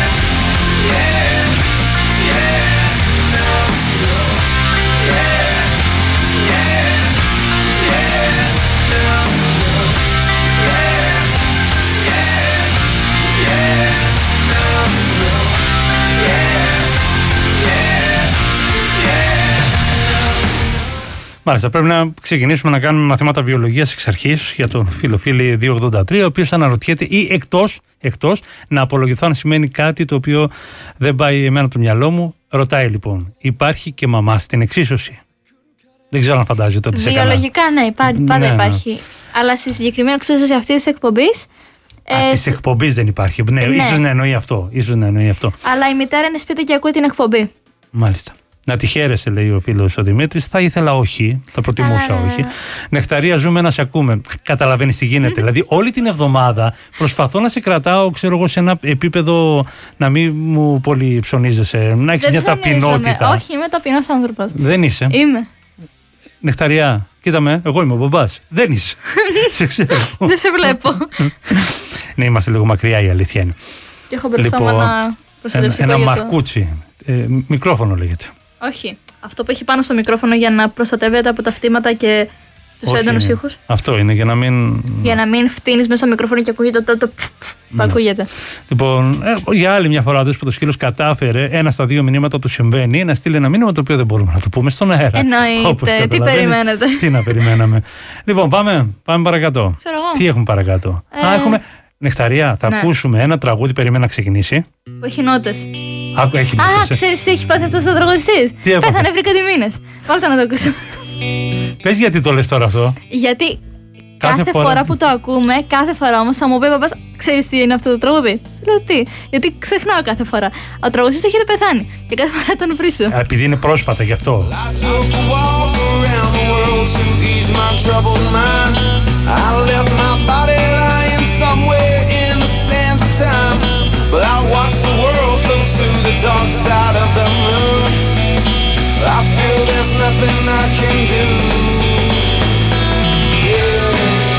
S15: yeah, yeah, no, no. Yeah, yeah, yeah, no, no. Yeah, yeah, yeah, no, no. Yeah, yeah, yeah, no.
S12: Μάλιστα, πρέπει να ξεκινήσουμε να κάνουμε μαθήματα βιολογίας εξ αρχής για τον φίλο φίλη δύο ογδόντα τρία, ο οποίος αναρωτιέται ή εκτός, εκτός να απολογηθώ αν σημαίνει κάτι το οποίο δεν πάει εμένα το μυαλό μου. Ρωτάει λοιπόν, υπάρχει και μαμά στην εξίσωση? Δεν ξέρω αν φαντάζεται ότι σε καλά.
S13: Βιολογικά, ναι, υπά- πάντα
S12: Ναι, ναι.
S13: υπάρχει. Αλλά στη συγκεκριμένη εξίσωση αυτή τη εκπομπή.
S12: Α, της εκπομπής δεν υπάρχει. Ναι,
S13: ναι.
S12: ίσως να εννοεί αυτό. Ίσως να εννοεί αυτό.
S13: Αλλά η μητέρα είναι σπίτι και ακούει την εκπομπή.
S12: Μάλιστα. Να τη χαίρεσαι, λέει ο φίλος ο Δημήτρης. Θα ήθελα όχι. Θα προτιμούσα
S13: Α,
S12: όχι. Νεκταρία, ζούμε να σε ακούμε. Καταλαβαίνεις τι γίνεται. Δηλαδή, όλη την εβδομάδα προσπαθώ να σε κρατάω, ξέρω εγώ, σε ένα επίπεδο να μην μου πολύ ψωνίζεσαι. Να έχεις
S13: Δεν
S12: μια
S13: ψωνίζομαι.
S12: ταπεινότητα.
S13: Όχι, είμαι ταπεινός άνθρωπος.
S12: Δεν είσαι.
S13: Είμαι.
S12: Νεκταριά, κοίτα με, εγώ είμαι ο μπαμπάς. Δεν είσαι. Σε ξέρω.
S13: Δεν σε βλέπω.
S12: Ναι, είμαστε λίγο μακριά, η αλήθεια είναι.
S13: Και έχω μπροστά μου ένα προστατευτικό
S12: ένα
S13: για το-
S12: μαρκούτσι. Ε, μικρόφωνο λέγεται.
S13: Όχι. Αυτό που έχει πάνω στο μικρόφωνο για να προστατεύεται από τα φτύματα και τους
S12: Όχι,
S13: έντονους
S12: είναι.
S13: ήχους.
S12: Αυτό είναι για να μην.
S13: Για να μην φτύνεις μέσα στο μικρόφωνο και ακούγεται το, το, το που
S12: Ναι.
S13: ακούγεται.
S12: Λοιπόν, ε, για άλλη μια φορά, που το σκύλος κατάφερε ένα στα δύο μηνύματα του συμβαίνει να στείλει ένα μήνυμα το οποίο δεν μπορούμε να το πούμε στον αέρα.
S13: Εννοείται.
S12: Όπως
S13: Τι
S12: καταλαβαίνεις.
S13: περιμένετε.
S12: Τι να περιμέναμε. Λοιπόν, πάμε, πάμε παρακάτω.
S13: Ξέρω εγώ.
S12: Τι έχουμε παρακάτω.
S13: Ε,
S12: Α, έχουμε. Νεκταρία, θα
S13: ναι.
S12: ακούσουμε ένα τραγούδι, περίμενα να ξεκινήσει.
S13: Που έχει νότες.
S12: Άκου, έχει
S13: Α,
S12: νότες, ε.
S13: ξέρεις τι έχει πάθει αυτός ο τραγουδιστής.
S12: Τι έπαθε?
S13: Πέθανε πριν κάτι μήνες. Βάλτε να το ακούσω.
S12: Πες γιατί το λες τώρα αυτό.
S13: Γιατί κάθε, κάθε φορά... φορά που το ακούμε, κάθε φορά όμως θα μου πει παπάς, ξέρεις τι είναι αυτό το τραγούδι? Λέω τι, γιατί ξεχνάω κάθε φορά. Ο τραγουδιστής έχετε πεθάνει και κάθε φορά τον βρίσω.
S12: Επειδή είναι πρόσφατα γι' αυτό.
S15: But I watch the world float to the dark side of the moon. I feel there's nothing I can do. Yeah.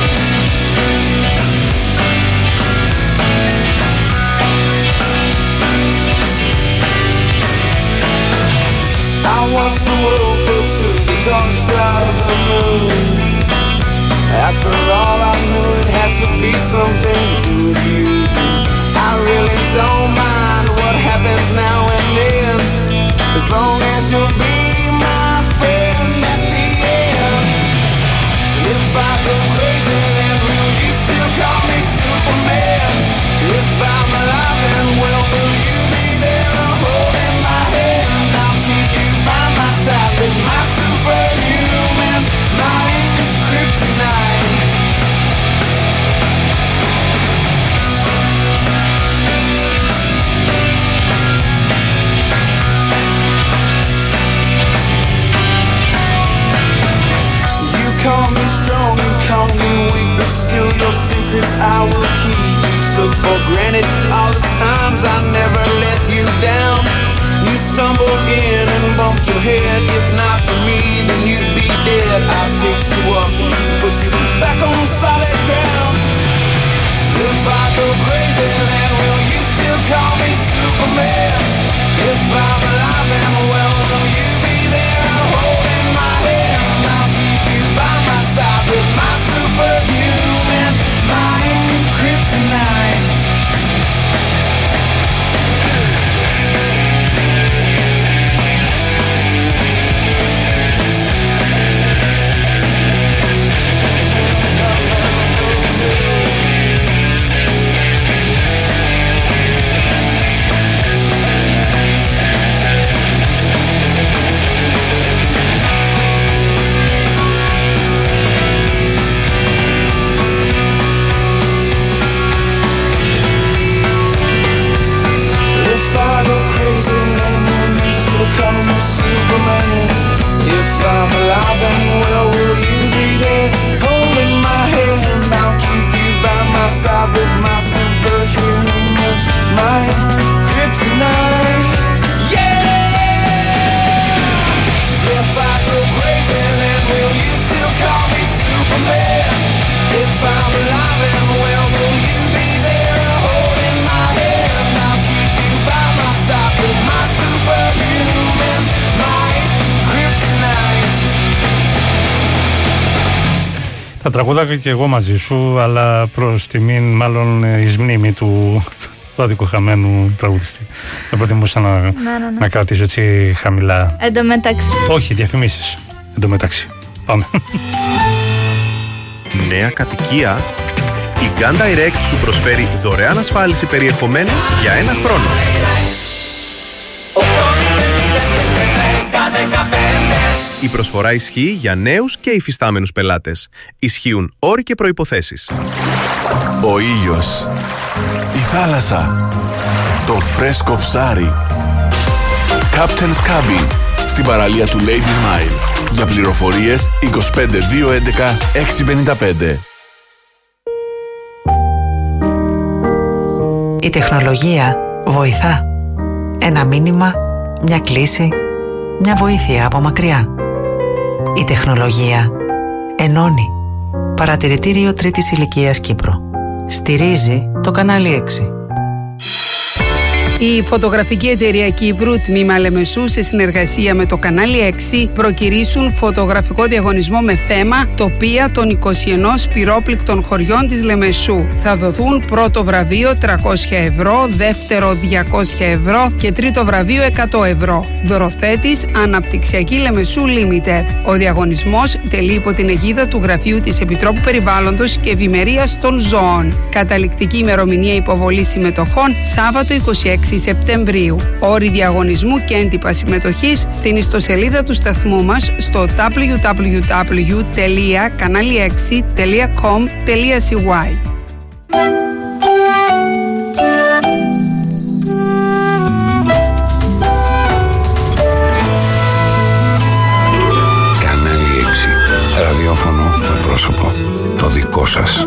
S15: I watch the world float to the dark side of the moon. After all, I knew it had to be something to do with you. I really don't mind what happens now and then, as long as you'll be my friend at the end. If I go crazy, then will you still call me Superman? If I'm alive and well, will you be there holding my hand? I'll keep you by my side with my superhuman, my kryptonite. Call me strong, you call me weak, but still your secrets I will keep. You took for granted all the times I never let you down. You stumbled in and bumped your head. If not for me, then you'd be dead. I picked you up, put you back on solid ground. If I go crazy, then will you still call me Superman? If I'm alive and well, will you be there holding my hand? I'll keep you by my side with my superhuman, my kryptonite. Call me Superman. If I'm alive and well, will you be there holding my hand? I'll keep you by my side with my superhuman, my kryptonite. Yeah. If I go crazy, then will you still call me Superman? If I'm alive and well, will you be there holding my hand? I'll keep you by my side with my superhuman, my kryptonite.
S12: Θα τραγουδάω και εγώ μαζί σου, αλλά προς τιμήν, μάλλον εις μνήμη του, του αδικοχαμένου τραγουδιστή. Θα προτιμούσα να,
S13: ναι, ναι, ναι.
S12: να κρατήσω έτσι χαμηλά.
S13: Εν τω μεταξύ.
S12: Όχι, διαφημίσεις. Εν τω μεταξύ. Πάμε.
S20: Νέα κατοικία. Η Gun Direct σου προσφέρει δωρεάν ασφάλιση περιεχομένου για ένα χρόνο. Η προσφορά ισχύει για νέους και υφιστάμενους πελάτες. Ισχύουν όροι και προϋποθέσεις.
S1: Ο ήλιος, η θάλασσα, το φρέσκο ψάρι. Captain's Cabin, στην παραλία του Ladies Mile. Για πληροφορίες είκοσι πέντε δύο έντεκα έξι πενήντα πέντε.
S5: Η τεχνολογία βοηθά. Ένα μήνυμα, μια κλήση, μια βοήθεια από μακριά. Η τεχνολογία ενώνει. Παρατηρητήριο τρίτης ηλικίας Κύπρο. Στηρίζει το κανάλι έξι.
S19: Η φωτογραφική εταιρεία Κύπρου, τμήμα Λεμεσού, σε συνεργασία με το κανάλι έξι, προκηρύσουν φωτογραφικό διαγωνισμό με θέμα τοπία των είκοσι ένα πυρόπληκτων χωριών της Λεμεσού. Θα δοθούν πρώτο βραβείο τριακόσια ευρώ, δεύτερο διακόσια ευρώ και τρίτο βραβείο εκατό ευρώ. Δωροθέτης Αναπτυξιακή Λεμεσού Limited. Ο διαγωνισμός τελεί υπό την αιγίδα του Γραφείου της Επιτρόπου Περιβάλλοντος και Ευημερίας των Ζώων. Καταληκτική ημερομηνία υποβολής συμμετοχών Σάββατο είκοσι έξι είκοσι Σεπτεμβρίου. Όροι διαγωνισμού και έντυπα συμμετοχής στην ιστοσελίδα του σταθμού μας στο double-u double-u double-u τελεία κανάλι έξι τελεία com τελεία c y.
S3: Κανάλι έξι. Ραδιόφωνο με πρόσωπο. Το δικό σας.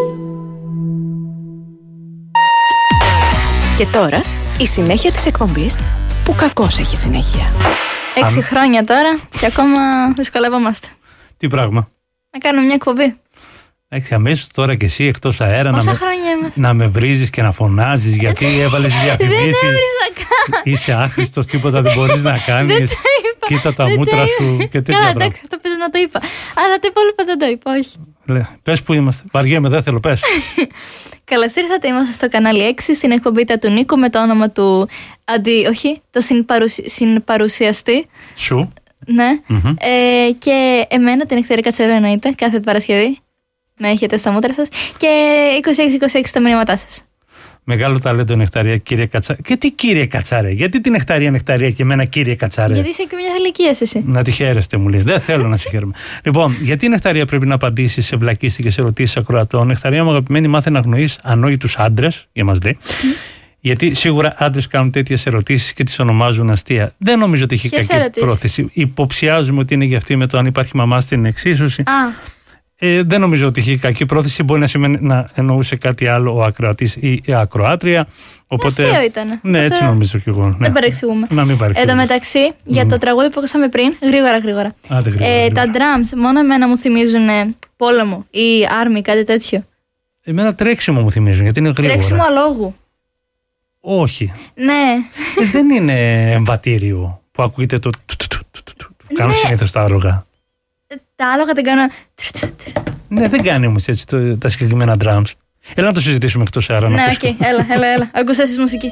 S18: Και τώρα η συνέχεια της εκπομπής που κακώς έχει συνέχεια.
S13: Έξι Αν... χρόνια τώρα και ακόμα δυσκολεύομαστε.
S12: Τι πράγμα?
S13: Να κάνουμε μια εκπομπή.
S12: Εντάξει, αμέσως τώρα και εσύ εκτός αέρα να με, να με βρίζεις και να φωνάζεις γιατί έβαλες διαφημίσεις.
S13: Δεν έβριζα καν.
S12: Είσαι άχρηστος, τίποτα δεν μπορείς να κάνεις.
S13: Δεν το είπα.
S12: Κοίτα τα μούτρα σου και τέτοια πράγματα.
S13: Καλά, εντάξει, αυτό πες να το είπα. Αλλά το υπόλοιπο δεν το είπα, όχι.
S12: Λε, πες που είμαστε. Βαριέμαι, δεν θέλω, πες.
S13: Καλώς ήρθατε, είμαστε στο κανάλι έξι στην εκπομπή τα του Νίκου με το όνομα του αντι... όχι, το συνπαρουσι... συνπαρουσιαστή.
S12: Σου.
S13: Ναι. Mm-hmm. Ε, και εμένα την Νεκταρία Κατσαρού εννοείται, κάθε Παρασκευή. Με έχετε στα μούτρα σας. Και είκοσι έξι είκοσι έξι τα μηνύματά σας.
S12: Μεγάλο ταλέντο Νεκταρία, κύριε Κατσάρε. Και τι κύριε Κατσάρε, γιατί την Νεκταρία Νεκταρία και εμένα κύριε Κατσάρε?
S13: Γιατί είσαι και μια ηλικία εσύ.
S12: Να τη χαίρεστε, μου λέει. Δεν θέλω να σε χαίρομαι. Λοιπόν, γιατί η Νεκταρία πρέπει να απαντήσει σε βλακίστικες ερωτήσεις ακροατών? Νεκταρία μου αγαπημένη, μάθε να αγνοείς ανόητους άντρες, για μας λέει. Mm. Γιατί σίγουρα άντρες κάνουν τέτοιες ερωτήσεις και τις ονομάζουν αστεία. Δεν νομίζω ότι έχει
S13: Ποιες
S12: κακή
S13: ερωτήσεις?
S12: πρόθεση. Υποψιάζουμε ότι είναι για αυτή με το αν υπάρχει μαμά στην εξίσωση.
S13: Α.
S12: Ε, δεν νομίζω ότι είχε κακή πρόθεση. Μπορεί να, σημαίνει, να εννοούσε κάτι άλλο ο ακροατής ή η ακροάτρια. Οπότε...
S13: Αστείο ήταν.
S12: Ναι,
S13: οπότε...
S12: έτσι νομίζω κι εγώ. Ναι.
S13: Δεν παρεξηγούμε.
S12: Να μην παρεξηγούμε.
S13: Εν τω μεταξύ, mm. για το τραγούδι που ακούσαμε πριν, γρήγορα γρήγορα.
S12: Άντε, γρήγορα,
S13: ε,
S12: γρήγορα.
S13: Τα drums μόνο εμένα μου θυμίζουν πόλεμο ή άρμη, κάτι τέτοιο.
S12: Εμένα τρέξιμο μου θυμίζουν γιατί είναι γρήγορα.
S13: Τρέξιμο αλόγου.
S12: Όχι.
S13: Ναι.
S12: Ε, δεν είναι εμβατήριο που ακούγεται το. Κάνω συνήθως τα άλογα.
S13: Τα άλογα δεν κάνουν.
S12: Ναι, δεν κάνει όμως έτσι το, τα συγκεκριμένα drums. Έλα να το συζητήσουμε εκτός αέρα.
S13: Ναι, οκ, okay. έλα, έλα, έλα. Ακούσα εσείς μουσική.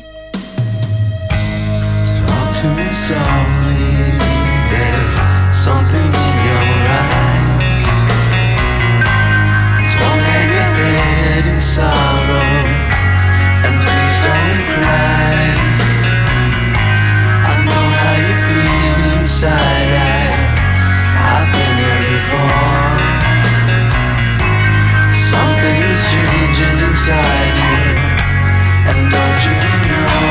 S15: Inside you, and don't you know,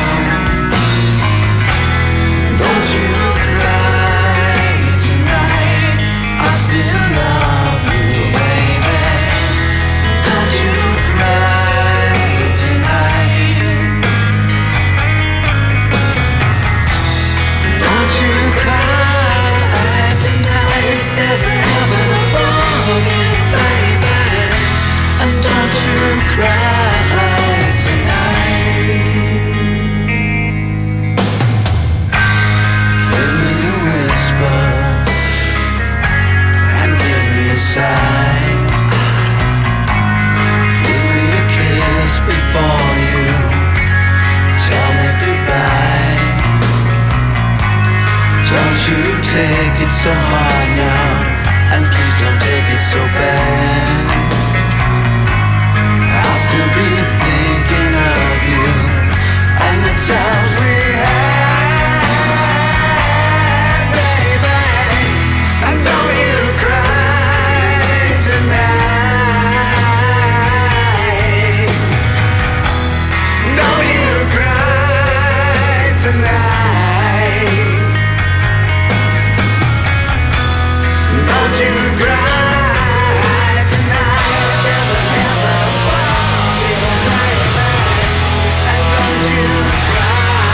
S15: don't you cry tonight, I still love you, baby, don't you cry tonight, don't you cry tonight, there's a heaven above you, baby, and don't you cry. Give me a kiss before you tell me goodbye. Don't you take it so hard now, and please don't take it so bad. I'll still be thinking of you and the times we had, baby. And don't you cry tonight. Don't you cry tonight. Don't you cry tonight. There's a heaven above you, baby. And don't you cry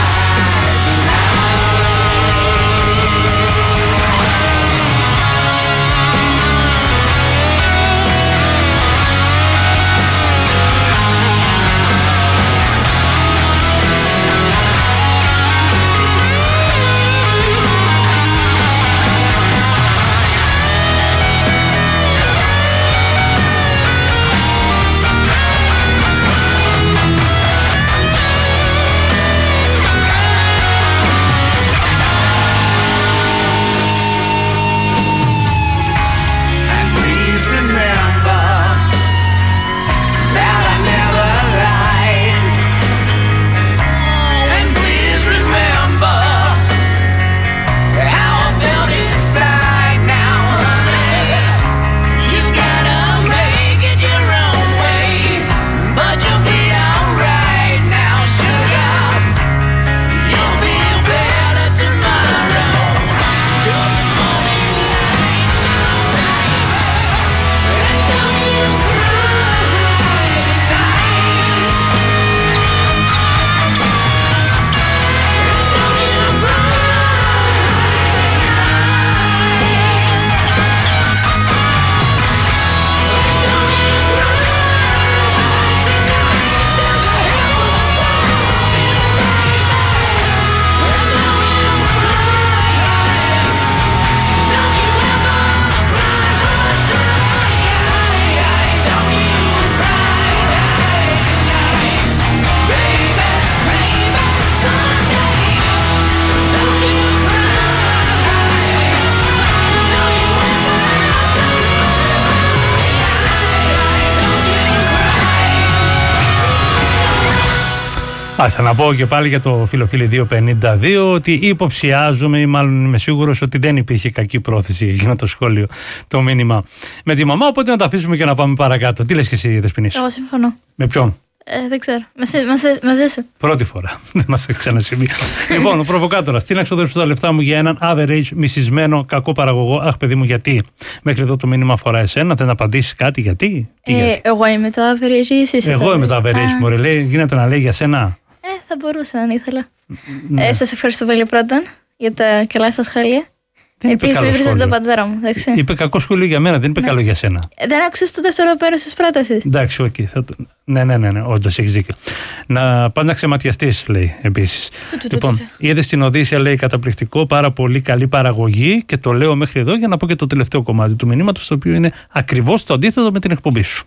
S12: Άστα να πω και πάλι για το Φιλοφίλι δύο πενήντα δύο ότι υποψιάζομαι ή μάλλον είμαι σίγουρος ότι δεν υπήρχε κακή πρόθεση για εκείνο το σχόλιο, το μήνυμα με τη μαμά, οπότε να τα αφήσουμε και να πάμε παρακάτω. Τι λες και εσύ, Δεσποινή?
S13: Εγώ συμφωνώ.
S12: Με ποιον?
S13: Ε, δεν ξέρω. Μαζί, μαζί, μαζί σου.
S12: Πρώτη φορά. Δεν μας έχει ξανασυμβεί. Λοιπόν, ο προβοκάτορας. Τι να ξοδέψω τα λεφτά μου για έναν average μισισμένο κακό παραγωγό? Αχ, παιδί μου, γιατί? Μέχρι εδώ το μήνυμα αφορά εσένα. Θες να απαντήσεις κάτι? Γιατί? Τι,
S13: ε,
S12: γιατί?
S13: Εγώ είμαι το average ή εσύ?
S12: Εγώ είμαι το average, μωρέ. Λέει, γίνεται να λέει για σένα.
S13: Ε, θα μπορούσα αν ήθελα.
S12: Ναι.
S13: Ε, σας ευχαριστώ πολύ πρώτον για τα καλά σας σχόλια. Επίσης, μην βρίζετε τον πατέρα μου. Εντάξει.
S12: Είπε κακό σχόλιο για μένα, δεν είπε
S13: ναι.
S12: καλό για σένα.
S13: Ε, δεν άκουσες το δεύτερο μέρος της πρότασης.
S12: Εντάξει, οκ. Okay, το... Ναι, ναι, ναι, ναι, όντως έχεις δίκιο. Να πας να ξεματιαστείς, λέει επίσης. Λοιπόν, είδες στην Οδύσσια, λέει, καταπληκτικό, πάρα πολύ καλή παραγωγή και το λέω μέχρι εδώ για να πω και το τελευταίο κομμάτι του μηνύματος, το οποίο είναι ακριβώς το αντίθετο με την εκπομπή σου.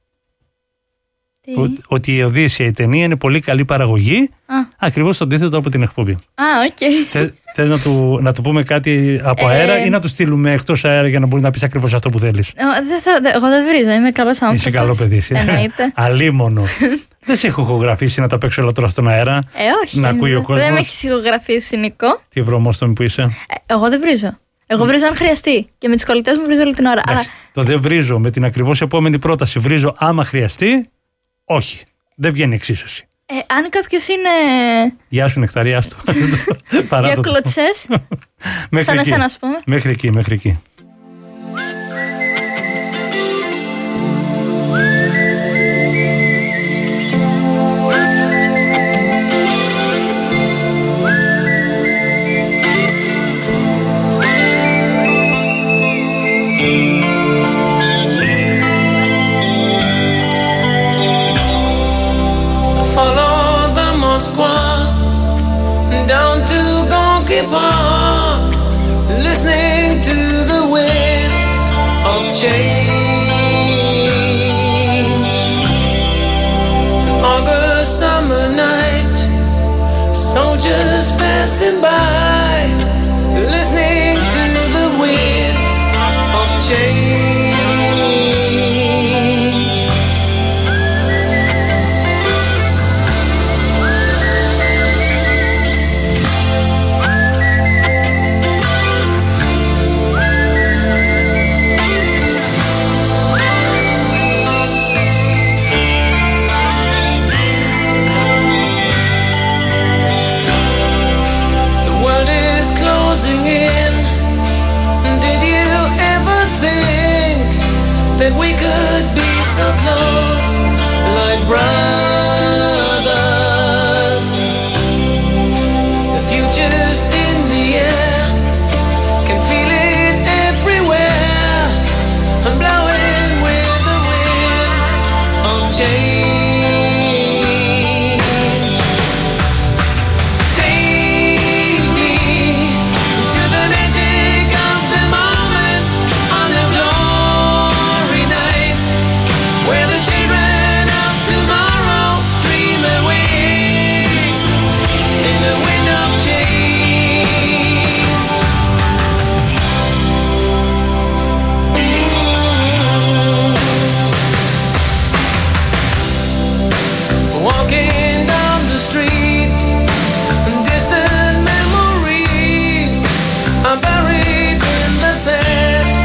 S12: Ότι, ότι η Οδύσσια, η ταινία, είναι πολύ καλή παραγωγή, ακριβώς το αντίθετο από την εκπομπή.
S13: Α, οκ. Okay.
S12: Θε, θες να του, να του πούμε κάτι από αέρα ε... ή να του στείλουμε εκτός αέρα για να μπορεί να πεις ακριβώς αυτό που θέλεις?
S13: Ε, δε θα, δε, εγώ δεν βρίζω, είμαι καλός άνθρωπος.
S12: Είσαι καλό παιδί.
S13: Εννοείται.
S12: Αλίμονο. Δεν σε έχω ηχογραφήσει να τα παίξω όλα τώρα στον αέρα?
S13: Ε, όχι.
S12: Να ακούει ο κόσμος.
S13: Δεν με έχεις ηχογραφήσει, Νικό.
S12: Τι βρωμόστομη που είσαι.
S13: Ε, εγώ δεν βρίζω. Εγώ βρίζω αν χρειαστεί. Και με τις κολλητές μου βρίζω όλη την ώρα.
S12: Αλλά... Το δεν βρίζω με την ακριβώς επόμενη πρόταση. Βρίζω άμα χρειαστεί. Όχι. Δεν βγαίνει εξίσωση.
S13: Ε, αν κάποιος είναι.
S12: Γεια σου, Νεκταρία, άστο.
S13: Για κλωτσές. Σαν εσένα, ας πούμε.
S12: Μέχρι εκεί, μέχρι εκεί.
S14: Down to Gonky Park, listening to the wind of change. An August summer night, soldiers passing by, listening to the wind of change. That we could be so close, like brothers. The future's in the air, can feel it everywhere. I'm blowing with the wind of change. Take me to the magic of the moment on the globe. Where the children of tomorrow dream away in the wind of change. Walking down the street, distant memories are buried in the past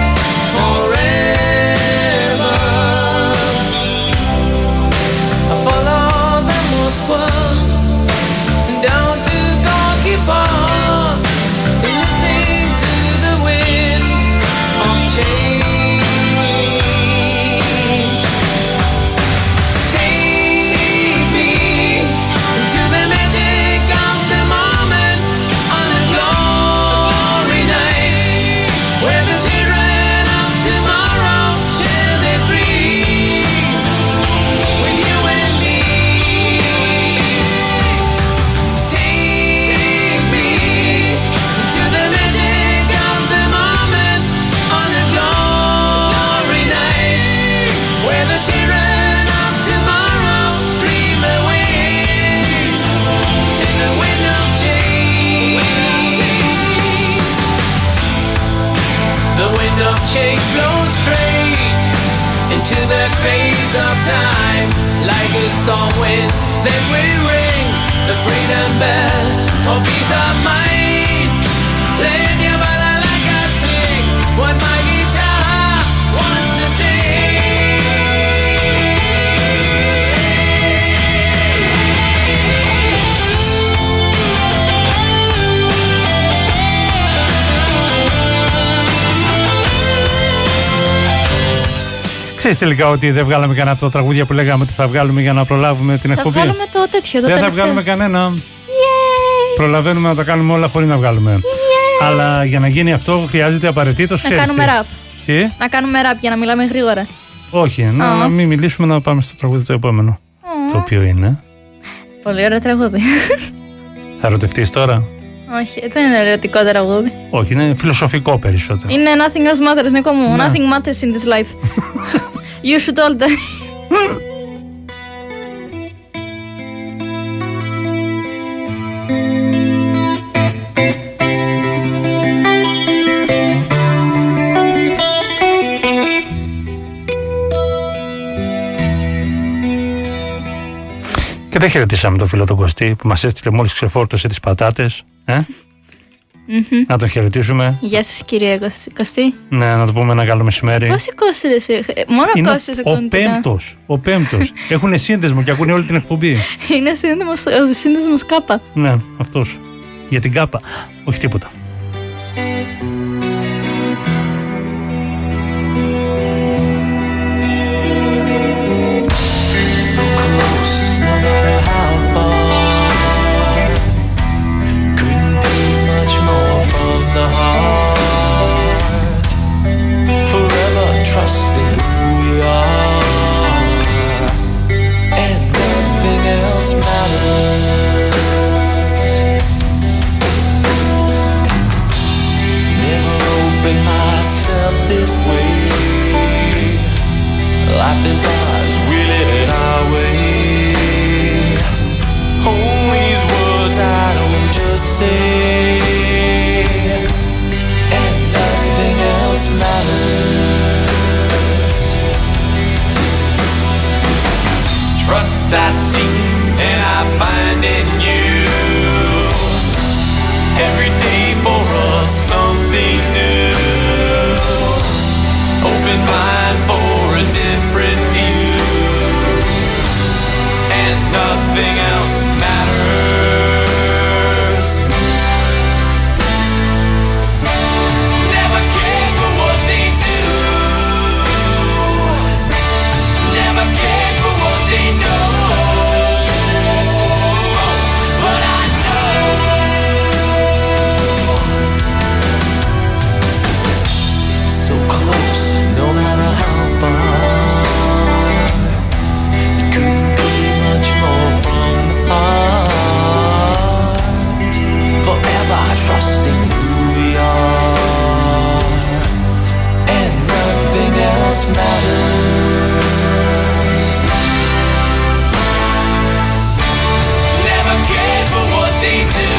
S14: forever. Down to Gonky Park, listening to the wind of change. Take me to the magic of the moment on a glory night, where the children of tomorrow share their dreams with you and me. Children of tomorrow dream away in the wind of change. The wind of change blows straight into the face of time, like a storm wind that will ring the freedom bell for peace of mind. Playing your ballad like I sing, what my guitar wants to sing.
S12: Ξέρεις τελικά ότι δεν βγάλαμε κανένα από τα τραγούδια που λέγαμε ότι θα βγάλουμε για να προλάβουμε την εκπομπή.
S13: Θα βγάλουμε το τέτοιο, το
S12: δεν
S13: τελευταίο.
S12: θα βγάλουμε κανένα.
S13: Yay!
S12: Προλαβαίνουμε να τα κάνουμε όλα χωρίς να βγάλουμε.
S13: Yay!
S12: Αλλά για να γίνει αυτό χρειάζεται απαραίτητος.
S13: Να κάνουμε ραπ.
S12: Τι?
S13: Να κάνουμε ραπ για να μιλάμε γρήγορα.
S12: Όχι, oh. να, να μην μιλήσουμε, να πάμε στο τραγούδι το επόμενο.
S13: Oh.
S12: Το οποίο είναι.
S13: Πολύ ωραίο τραγούδι.
S12: Θα ερωτευτείς τώρα?
S13: Όχι, δεν είναι ερωτικό τραγούδι.
S12: Όχι, είναι φιλοσοφικό περισσότερο.
S13: Είναι nothing else matters, Νίκο μου.
S12: Ναι.
S13: Nothing matters in this life. You should all die.
S12: Και δεν χαιρετήσαμε τον φίλο τον Κωστή που μας έστειλε μόλις ξεφόρτωσε τις πατάτες. Ε?
S13: Mm-hmm.
S12: Να τον χαιρετήσουμε.
S13: Γεια σας κύριε Κωστή.
S12: Ναι, να του πούμε ένα καλό μεσημέρι.
S13: Πόσοι Κώστηδες, μόνο
S12: είναι
S13: Κώστης
S12: ο πέμπτος, ο πέμπτος. Έχουν σύνδεσμο και ακούνε όλη την εκπομπή.
S13: Είναι σύνδεσμος, ο σύνδεσμος Κάπα.
S12: Ναι, αυτός. Για την Κάπα. Όχι τίποτα.
S14: Life is ours, we live it our way. Hold these words I don't just say, and nothing else matters. Trust I seek and I find in you. Every day for us something new. Open mind for a different view, and nothing else matters. Never cared for what they do, never cared for what they know, but I know so close, no matter how far. It couldn't be much more from the heart. Forever trusting who we are, and nothing else matters. Never cared for what they do,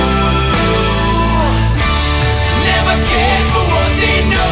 S14: never cared for what they know.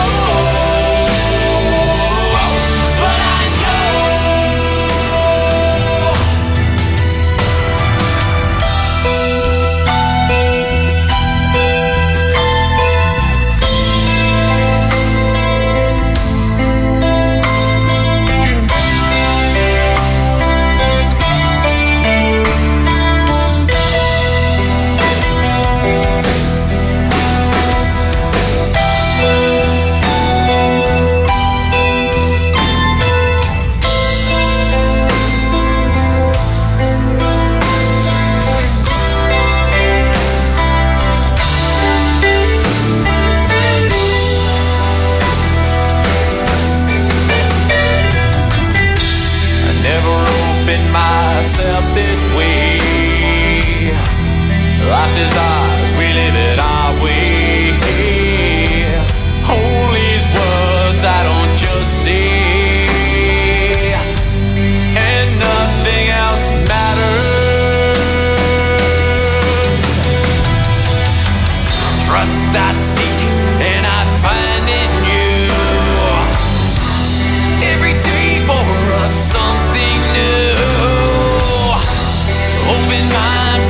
S14: Myself this way. Life is ours, we live it our way. Hold these words I don't just say, and nothing else matters. Trust I seek and I find in you. Every day for us something new. Open mind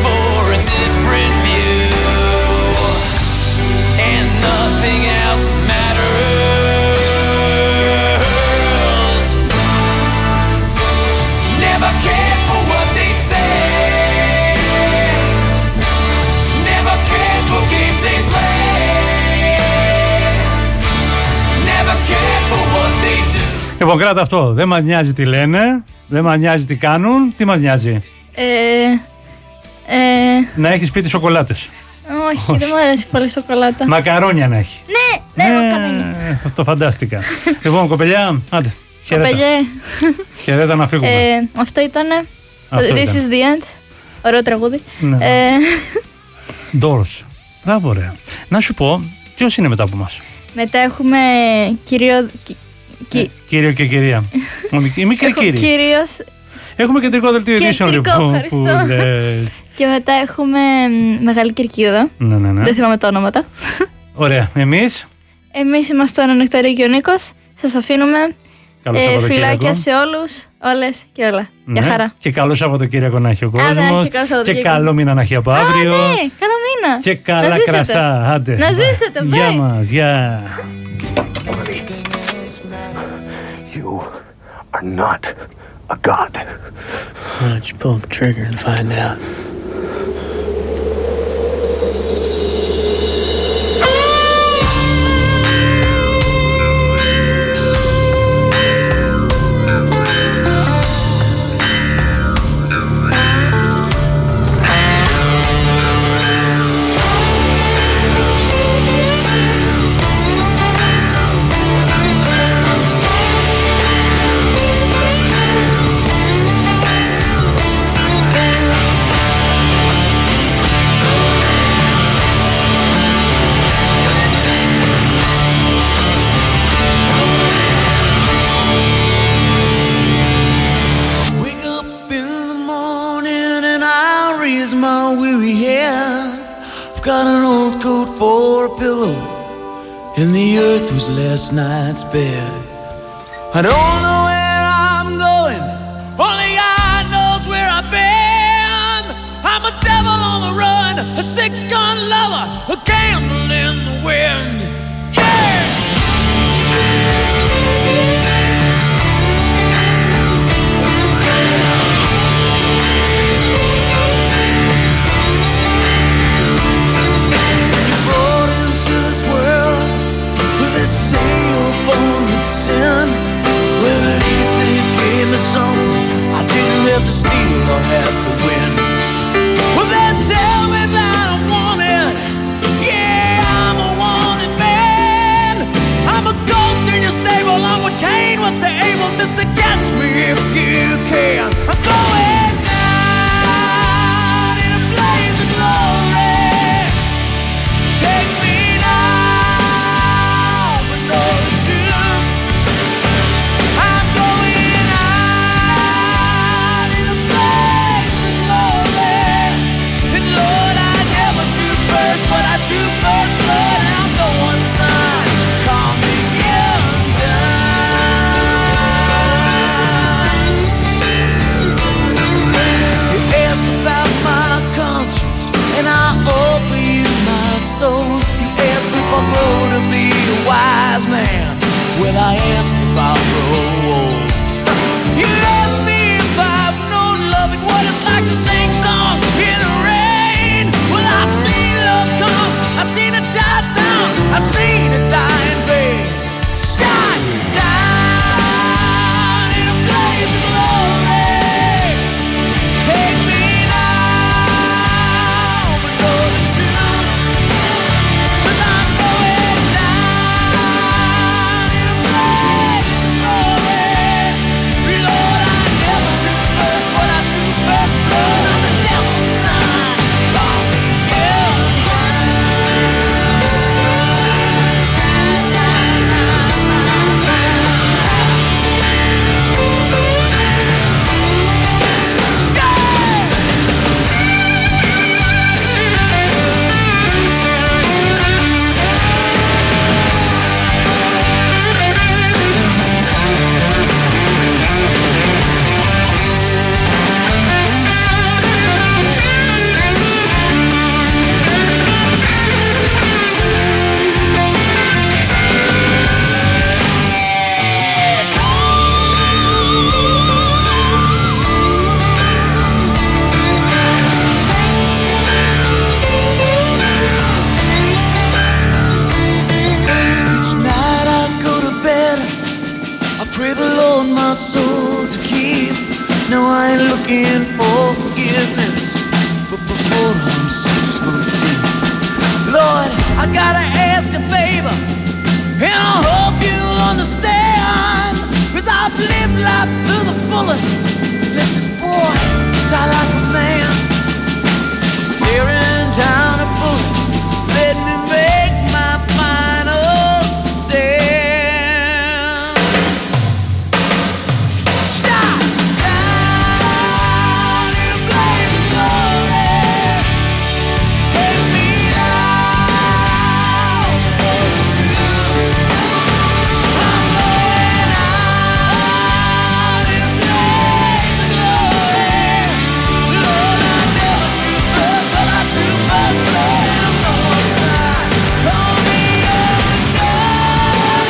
S12: Λοιπόν, κράτα αυτό. Δεν μας νοιάζει τι λένε, δεν μας νοιάζει τι κάνουν. Τι μας νοιάζει?
S13: Ε, ε,
S12: να έχεις σπίτι σοκολάτες.
S13: όχι, όχι, δεν μου αρέσει πολύ σοκολάτα.
S12: Μακαρόνια να έχει.
S13: Ναι, ναι, ναι, μακαρόνια.
S12: Το φαντάστηκα. Λοιπόν, κοπελιά, άντε.
S13: Κοπελιέ.
S12: Χαιρέτα να φύγουμε.
S13: Ε, αυτό ήταν. This is the end. Ωραίο τραγούδι.
S12: Ναι.
S13: Ε,
S12: Doors. Μπράβο, ωραία. Να σου πω, ποιος είναι μετά από μας?
S13: μετά έχουμε κύριο. Κι,
S12: Κύριο και κυρία. Η μικρή κύριε.
S13: Κύριος.
S12: Έχουμε κεντρικό δελτίο ειδήσεων λοιπόν. Που λες.
S13: Και μετά έχουμε Μεγάλη Κερκίδα.
S12: Ναι, ναι, ναι.
S13: Δεν θυμάμαι τα όνοματα.
S12: Ωραία. Εμείς.
S13: Εμείς είμαστε ο Νεκταρίου και ο Νίκος. Σας αφήνουμε. Ε, φιλάκια σε όλους, όλες και όλα.
S12: Ναι.
S13: Για χαρά.
S12: Και καλό Σαββατοκύριακο να έχει ο κόσμος.
S13: Άντε, και,
S12: και καλό μήνα να έχει από αύριο.
S13: Α, ναι, καλό μήνα.
S12: Και καλά κρασά. Άντε.
S13: Να ζήσετε.
S12: Γεια μας. Γεια.
S21: You are not a god. Why don't you pull the trigger and find out?
S15: Got an old coat for a pillow, and the earth was last night's bed. I don't know where I'm going, only God knows where I've been. I'm a devil on the run, a six-gun lover, a candle in the wind. Yeah! Say you're born with sin. Well, at least they gave me something I didn't have to steal or have to win. Well, they tell me that I'm wanted. Yeah, I'm a wanted man. I'm a goat in your stable. I'm what Cain was to Abel. Mister, catch me if you can. I'm going down in a blaze of glory. Take me true first blood, I'm the one son. Call me undone. You ask about my conscience, and I offer you my soul. You ask if I'll grow to be a wise man. Well, I ask if I'll grow old. You ask me if I've known love and what it's like to sing songs in the rain. Well, I've seen love come, I've seen it shot down, I've seen it die in vain. Shot down in a blaze of glory. Take me now, but know the truth. 'Cause I'm going down in a blaze of glory. No, I ain't looking for forgiveness, but before I'm six foot deep. Lord, I gotta ask a favor, and I hope you'll understand, 'cause I've lived life to the fullest. Let this boy die like a man, staring down a bullet. Let me make my final stand. Shot down in a blaze of glory. Take me down for the truth. I'm going out in a blaze of glory. Lord, I never drew first, but I drew first blood. I'm going side. Call me your God.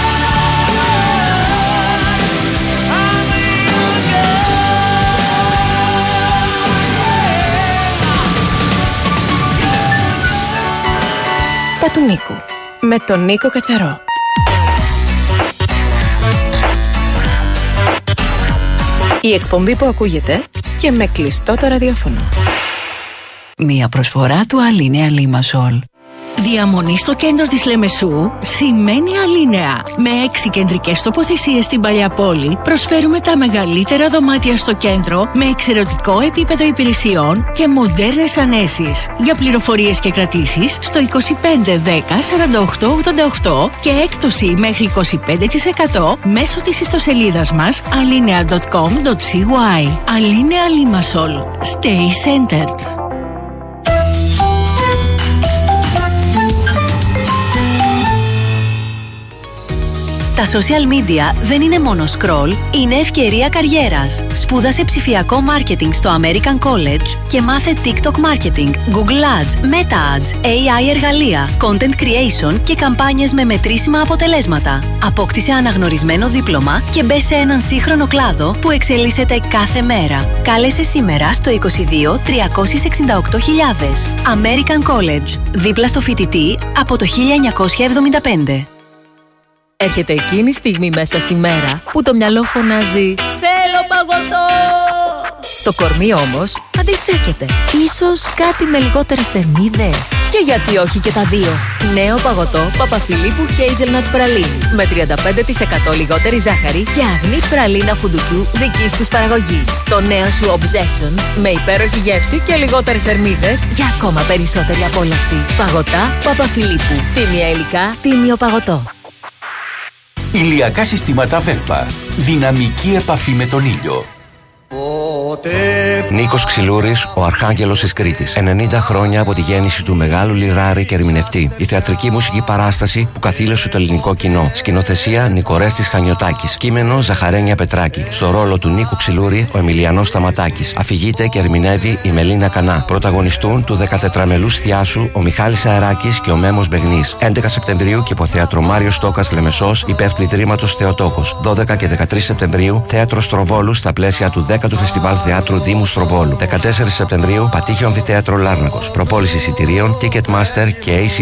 S15: I'm your
S18: Τα του Νίκου με τον Νίκο Κατσαρό. Η εκπομπή που ακούγεται και με κλειστό το ραδιόφωνο.
S6: Μία προσφορά του Αλίνεα Λίμασολ.
S11: Διαμονή στο κέντρο της Λεμεσού σημαίνει Αλίνεα. Με έξι κεντρικές τοποθεσίες στην παλιά πόλη προσφέρουμε τα μεγαλύτερα δωμάτια στο κέντρο με εξαιρετικό επίπεδο υπηρεσιών και μοντέρνες ανέσεις. Για πληροφορίες και κρατήσεις στο είκοσι πέντε δέκα σαράντα οκτώ ογδόντα οκτώ και έκπτωση μέχρι είκοσι πέντε τοις εκατό μέσω της ιστοσελίδας μας alinea τελεία com τελεία cy. Αλίνεα Λίμασολ. Stay centered.
S2: Τα social media δεν είναι μόνο scroll, είναι ευκαιρία καριέρας. Σπούδασε ψηφιακό marketing στο American College και μάθε TikTok marketing, Google Ads, Meta Ads, έι άι εργαλεία, content creation και καμπάνιες με μετρήσιμα αποτελέσματα. Απόκτησε αναγνωρισμένο δίπλωμα και μπε σε έναν σύγχρονο κλάδο που εξελίσσεται κάθε μέρα. Κάλεσε σήμερα στο είκοσι δύο τριακόσιες εξήντα οκτώ χιλιάδες. American College, δίπλα στο φοιτητή από το χίλια εννιακόσια εβδομήντα πέντε.
S4: Έρχεται εκείνη η στιγμή μέσα στη μέρα που το μυαλό φωνάζει «Θέλω παγωτό!» Το κορμί όμως αντιστέκεται. Ίσως κάτι με λιγότερες θερμίδες. Και γιατί όχι και τα δύο. Νέο παγωτό Παπαφιλίππου Hazelnut Πραλίνη. Με τριάντα πέντε τοις εκατό λιγότερη ζάχαρη και αγνή πραλίνα φουντουκιού δικής τους παραγωγής. Το νέο σου Obsession με υπέροχη γεύση και λιγότερες θερμίδες για ακόμα περισσότερη απόλαυση. Παγωτά Παπαφιλίππου. Τίμια υλικά, τίμιο παγωτό.
S22: Ηλιακά συστήματα Βέρπα. Δυναμική επαφή με τον ήλιο.
S23: Νίκος Ξυλούρης, ο Αρχάγγελος της Κρήτης. ενενήντα χρόνια από τη γέννηση του μεγάλου λιράρη και ερμηνευτή. Η θεατρική μουσική παράσταση που καθήλωσε το ελληνικό κοινό. Σκηνοθεσία Νικορέστης Χανιωτάκης. Κείμενο Ζαχαρένια Πετράκη. Στο ρόλο του Νίκου Ξυλούρη ο Εμιλιανός Σταματάκης. Αφηγείται και ερμηνεύει η Μελίνα Κανά. Πρωταγωνιστούν του δεκατετραμελούς θειάσου ο Μιχάλης Αεράκης και ο Μέμος Μπεγνής. έντεκα Σεπτεμβρίου Κηποθέατρο Μάριος Στόκας Λεμεσός υπερπληδρήματος Θεοτόκος. δώδεκα και δεκατρείς Σεπτεμβρίου Θέατρο Στροβόλου στα πλαίσια του δέκατου Φεστιβάλ Θεάτρου Δήμου Στροβόλου. δεκατέσσερις Σεπτεμβρίου Πατήχιο Αμφιθέατρο Λάρνακος. Προπόληση εισιτηρίων Ticketmaster και έι σι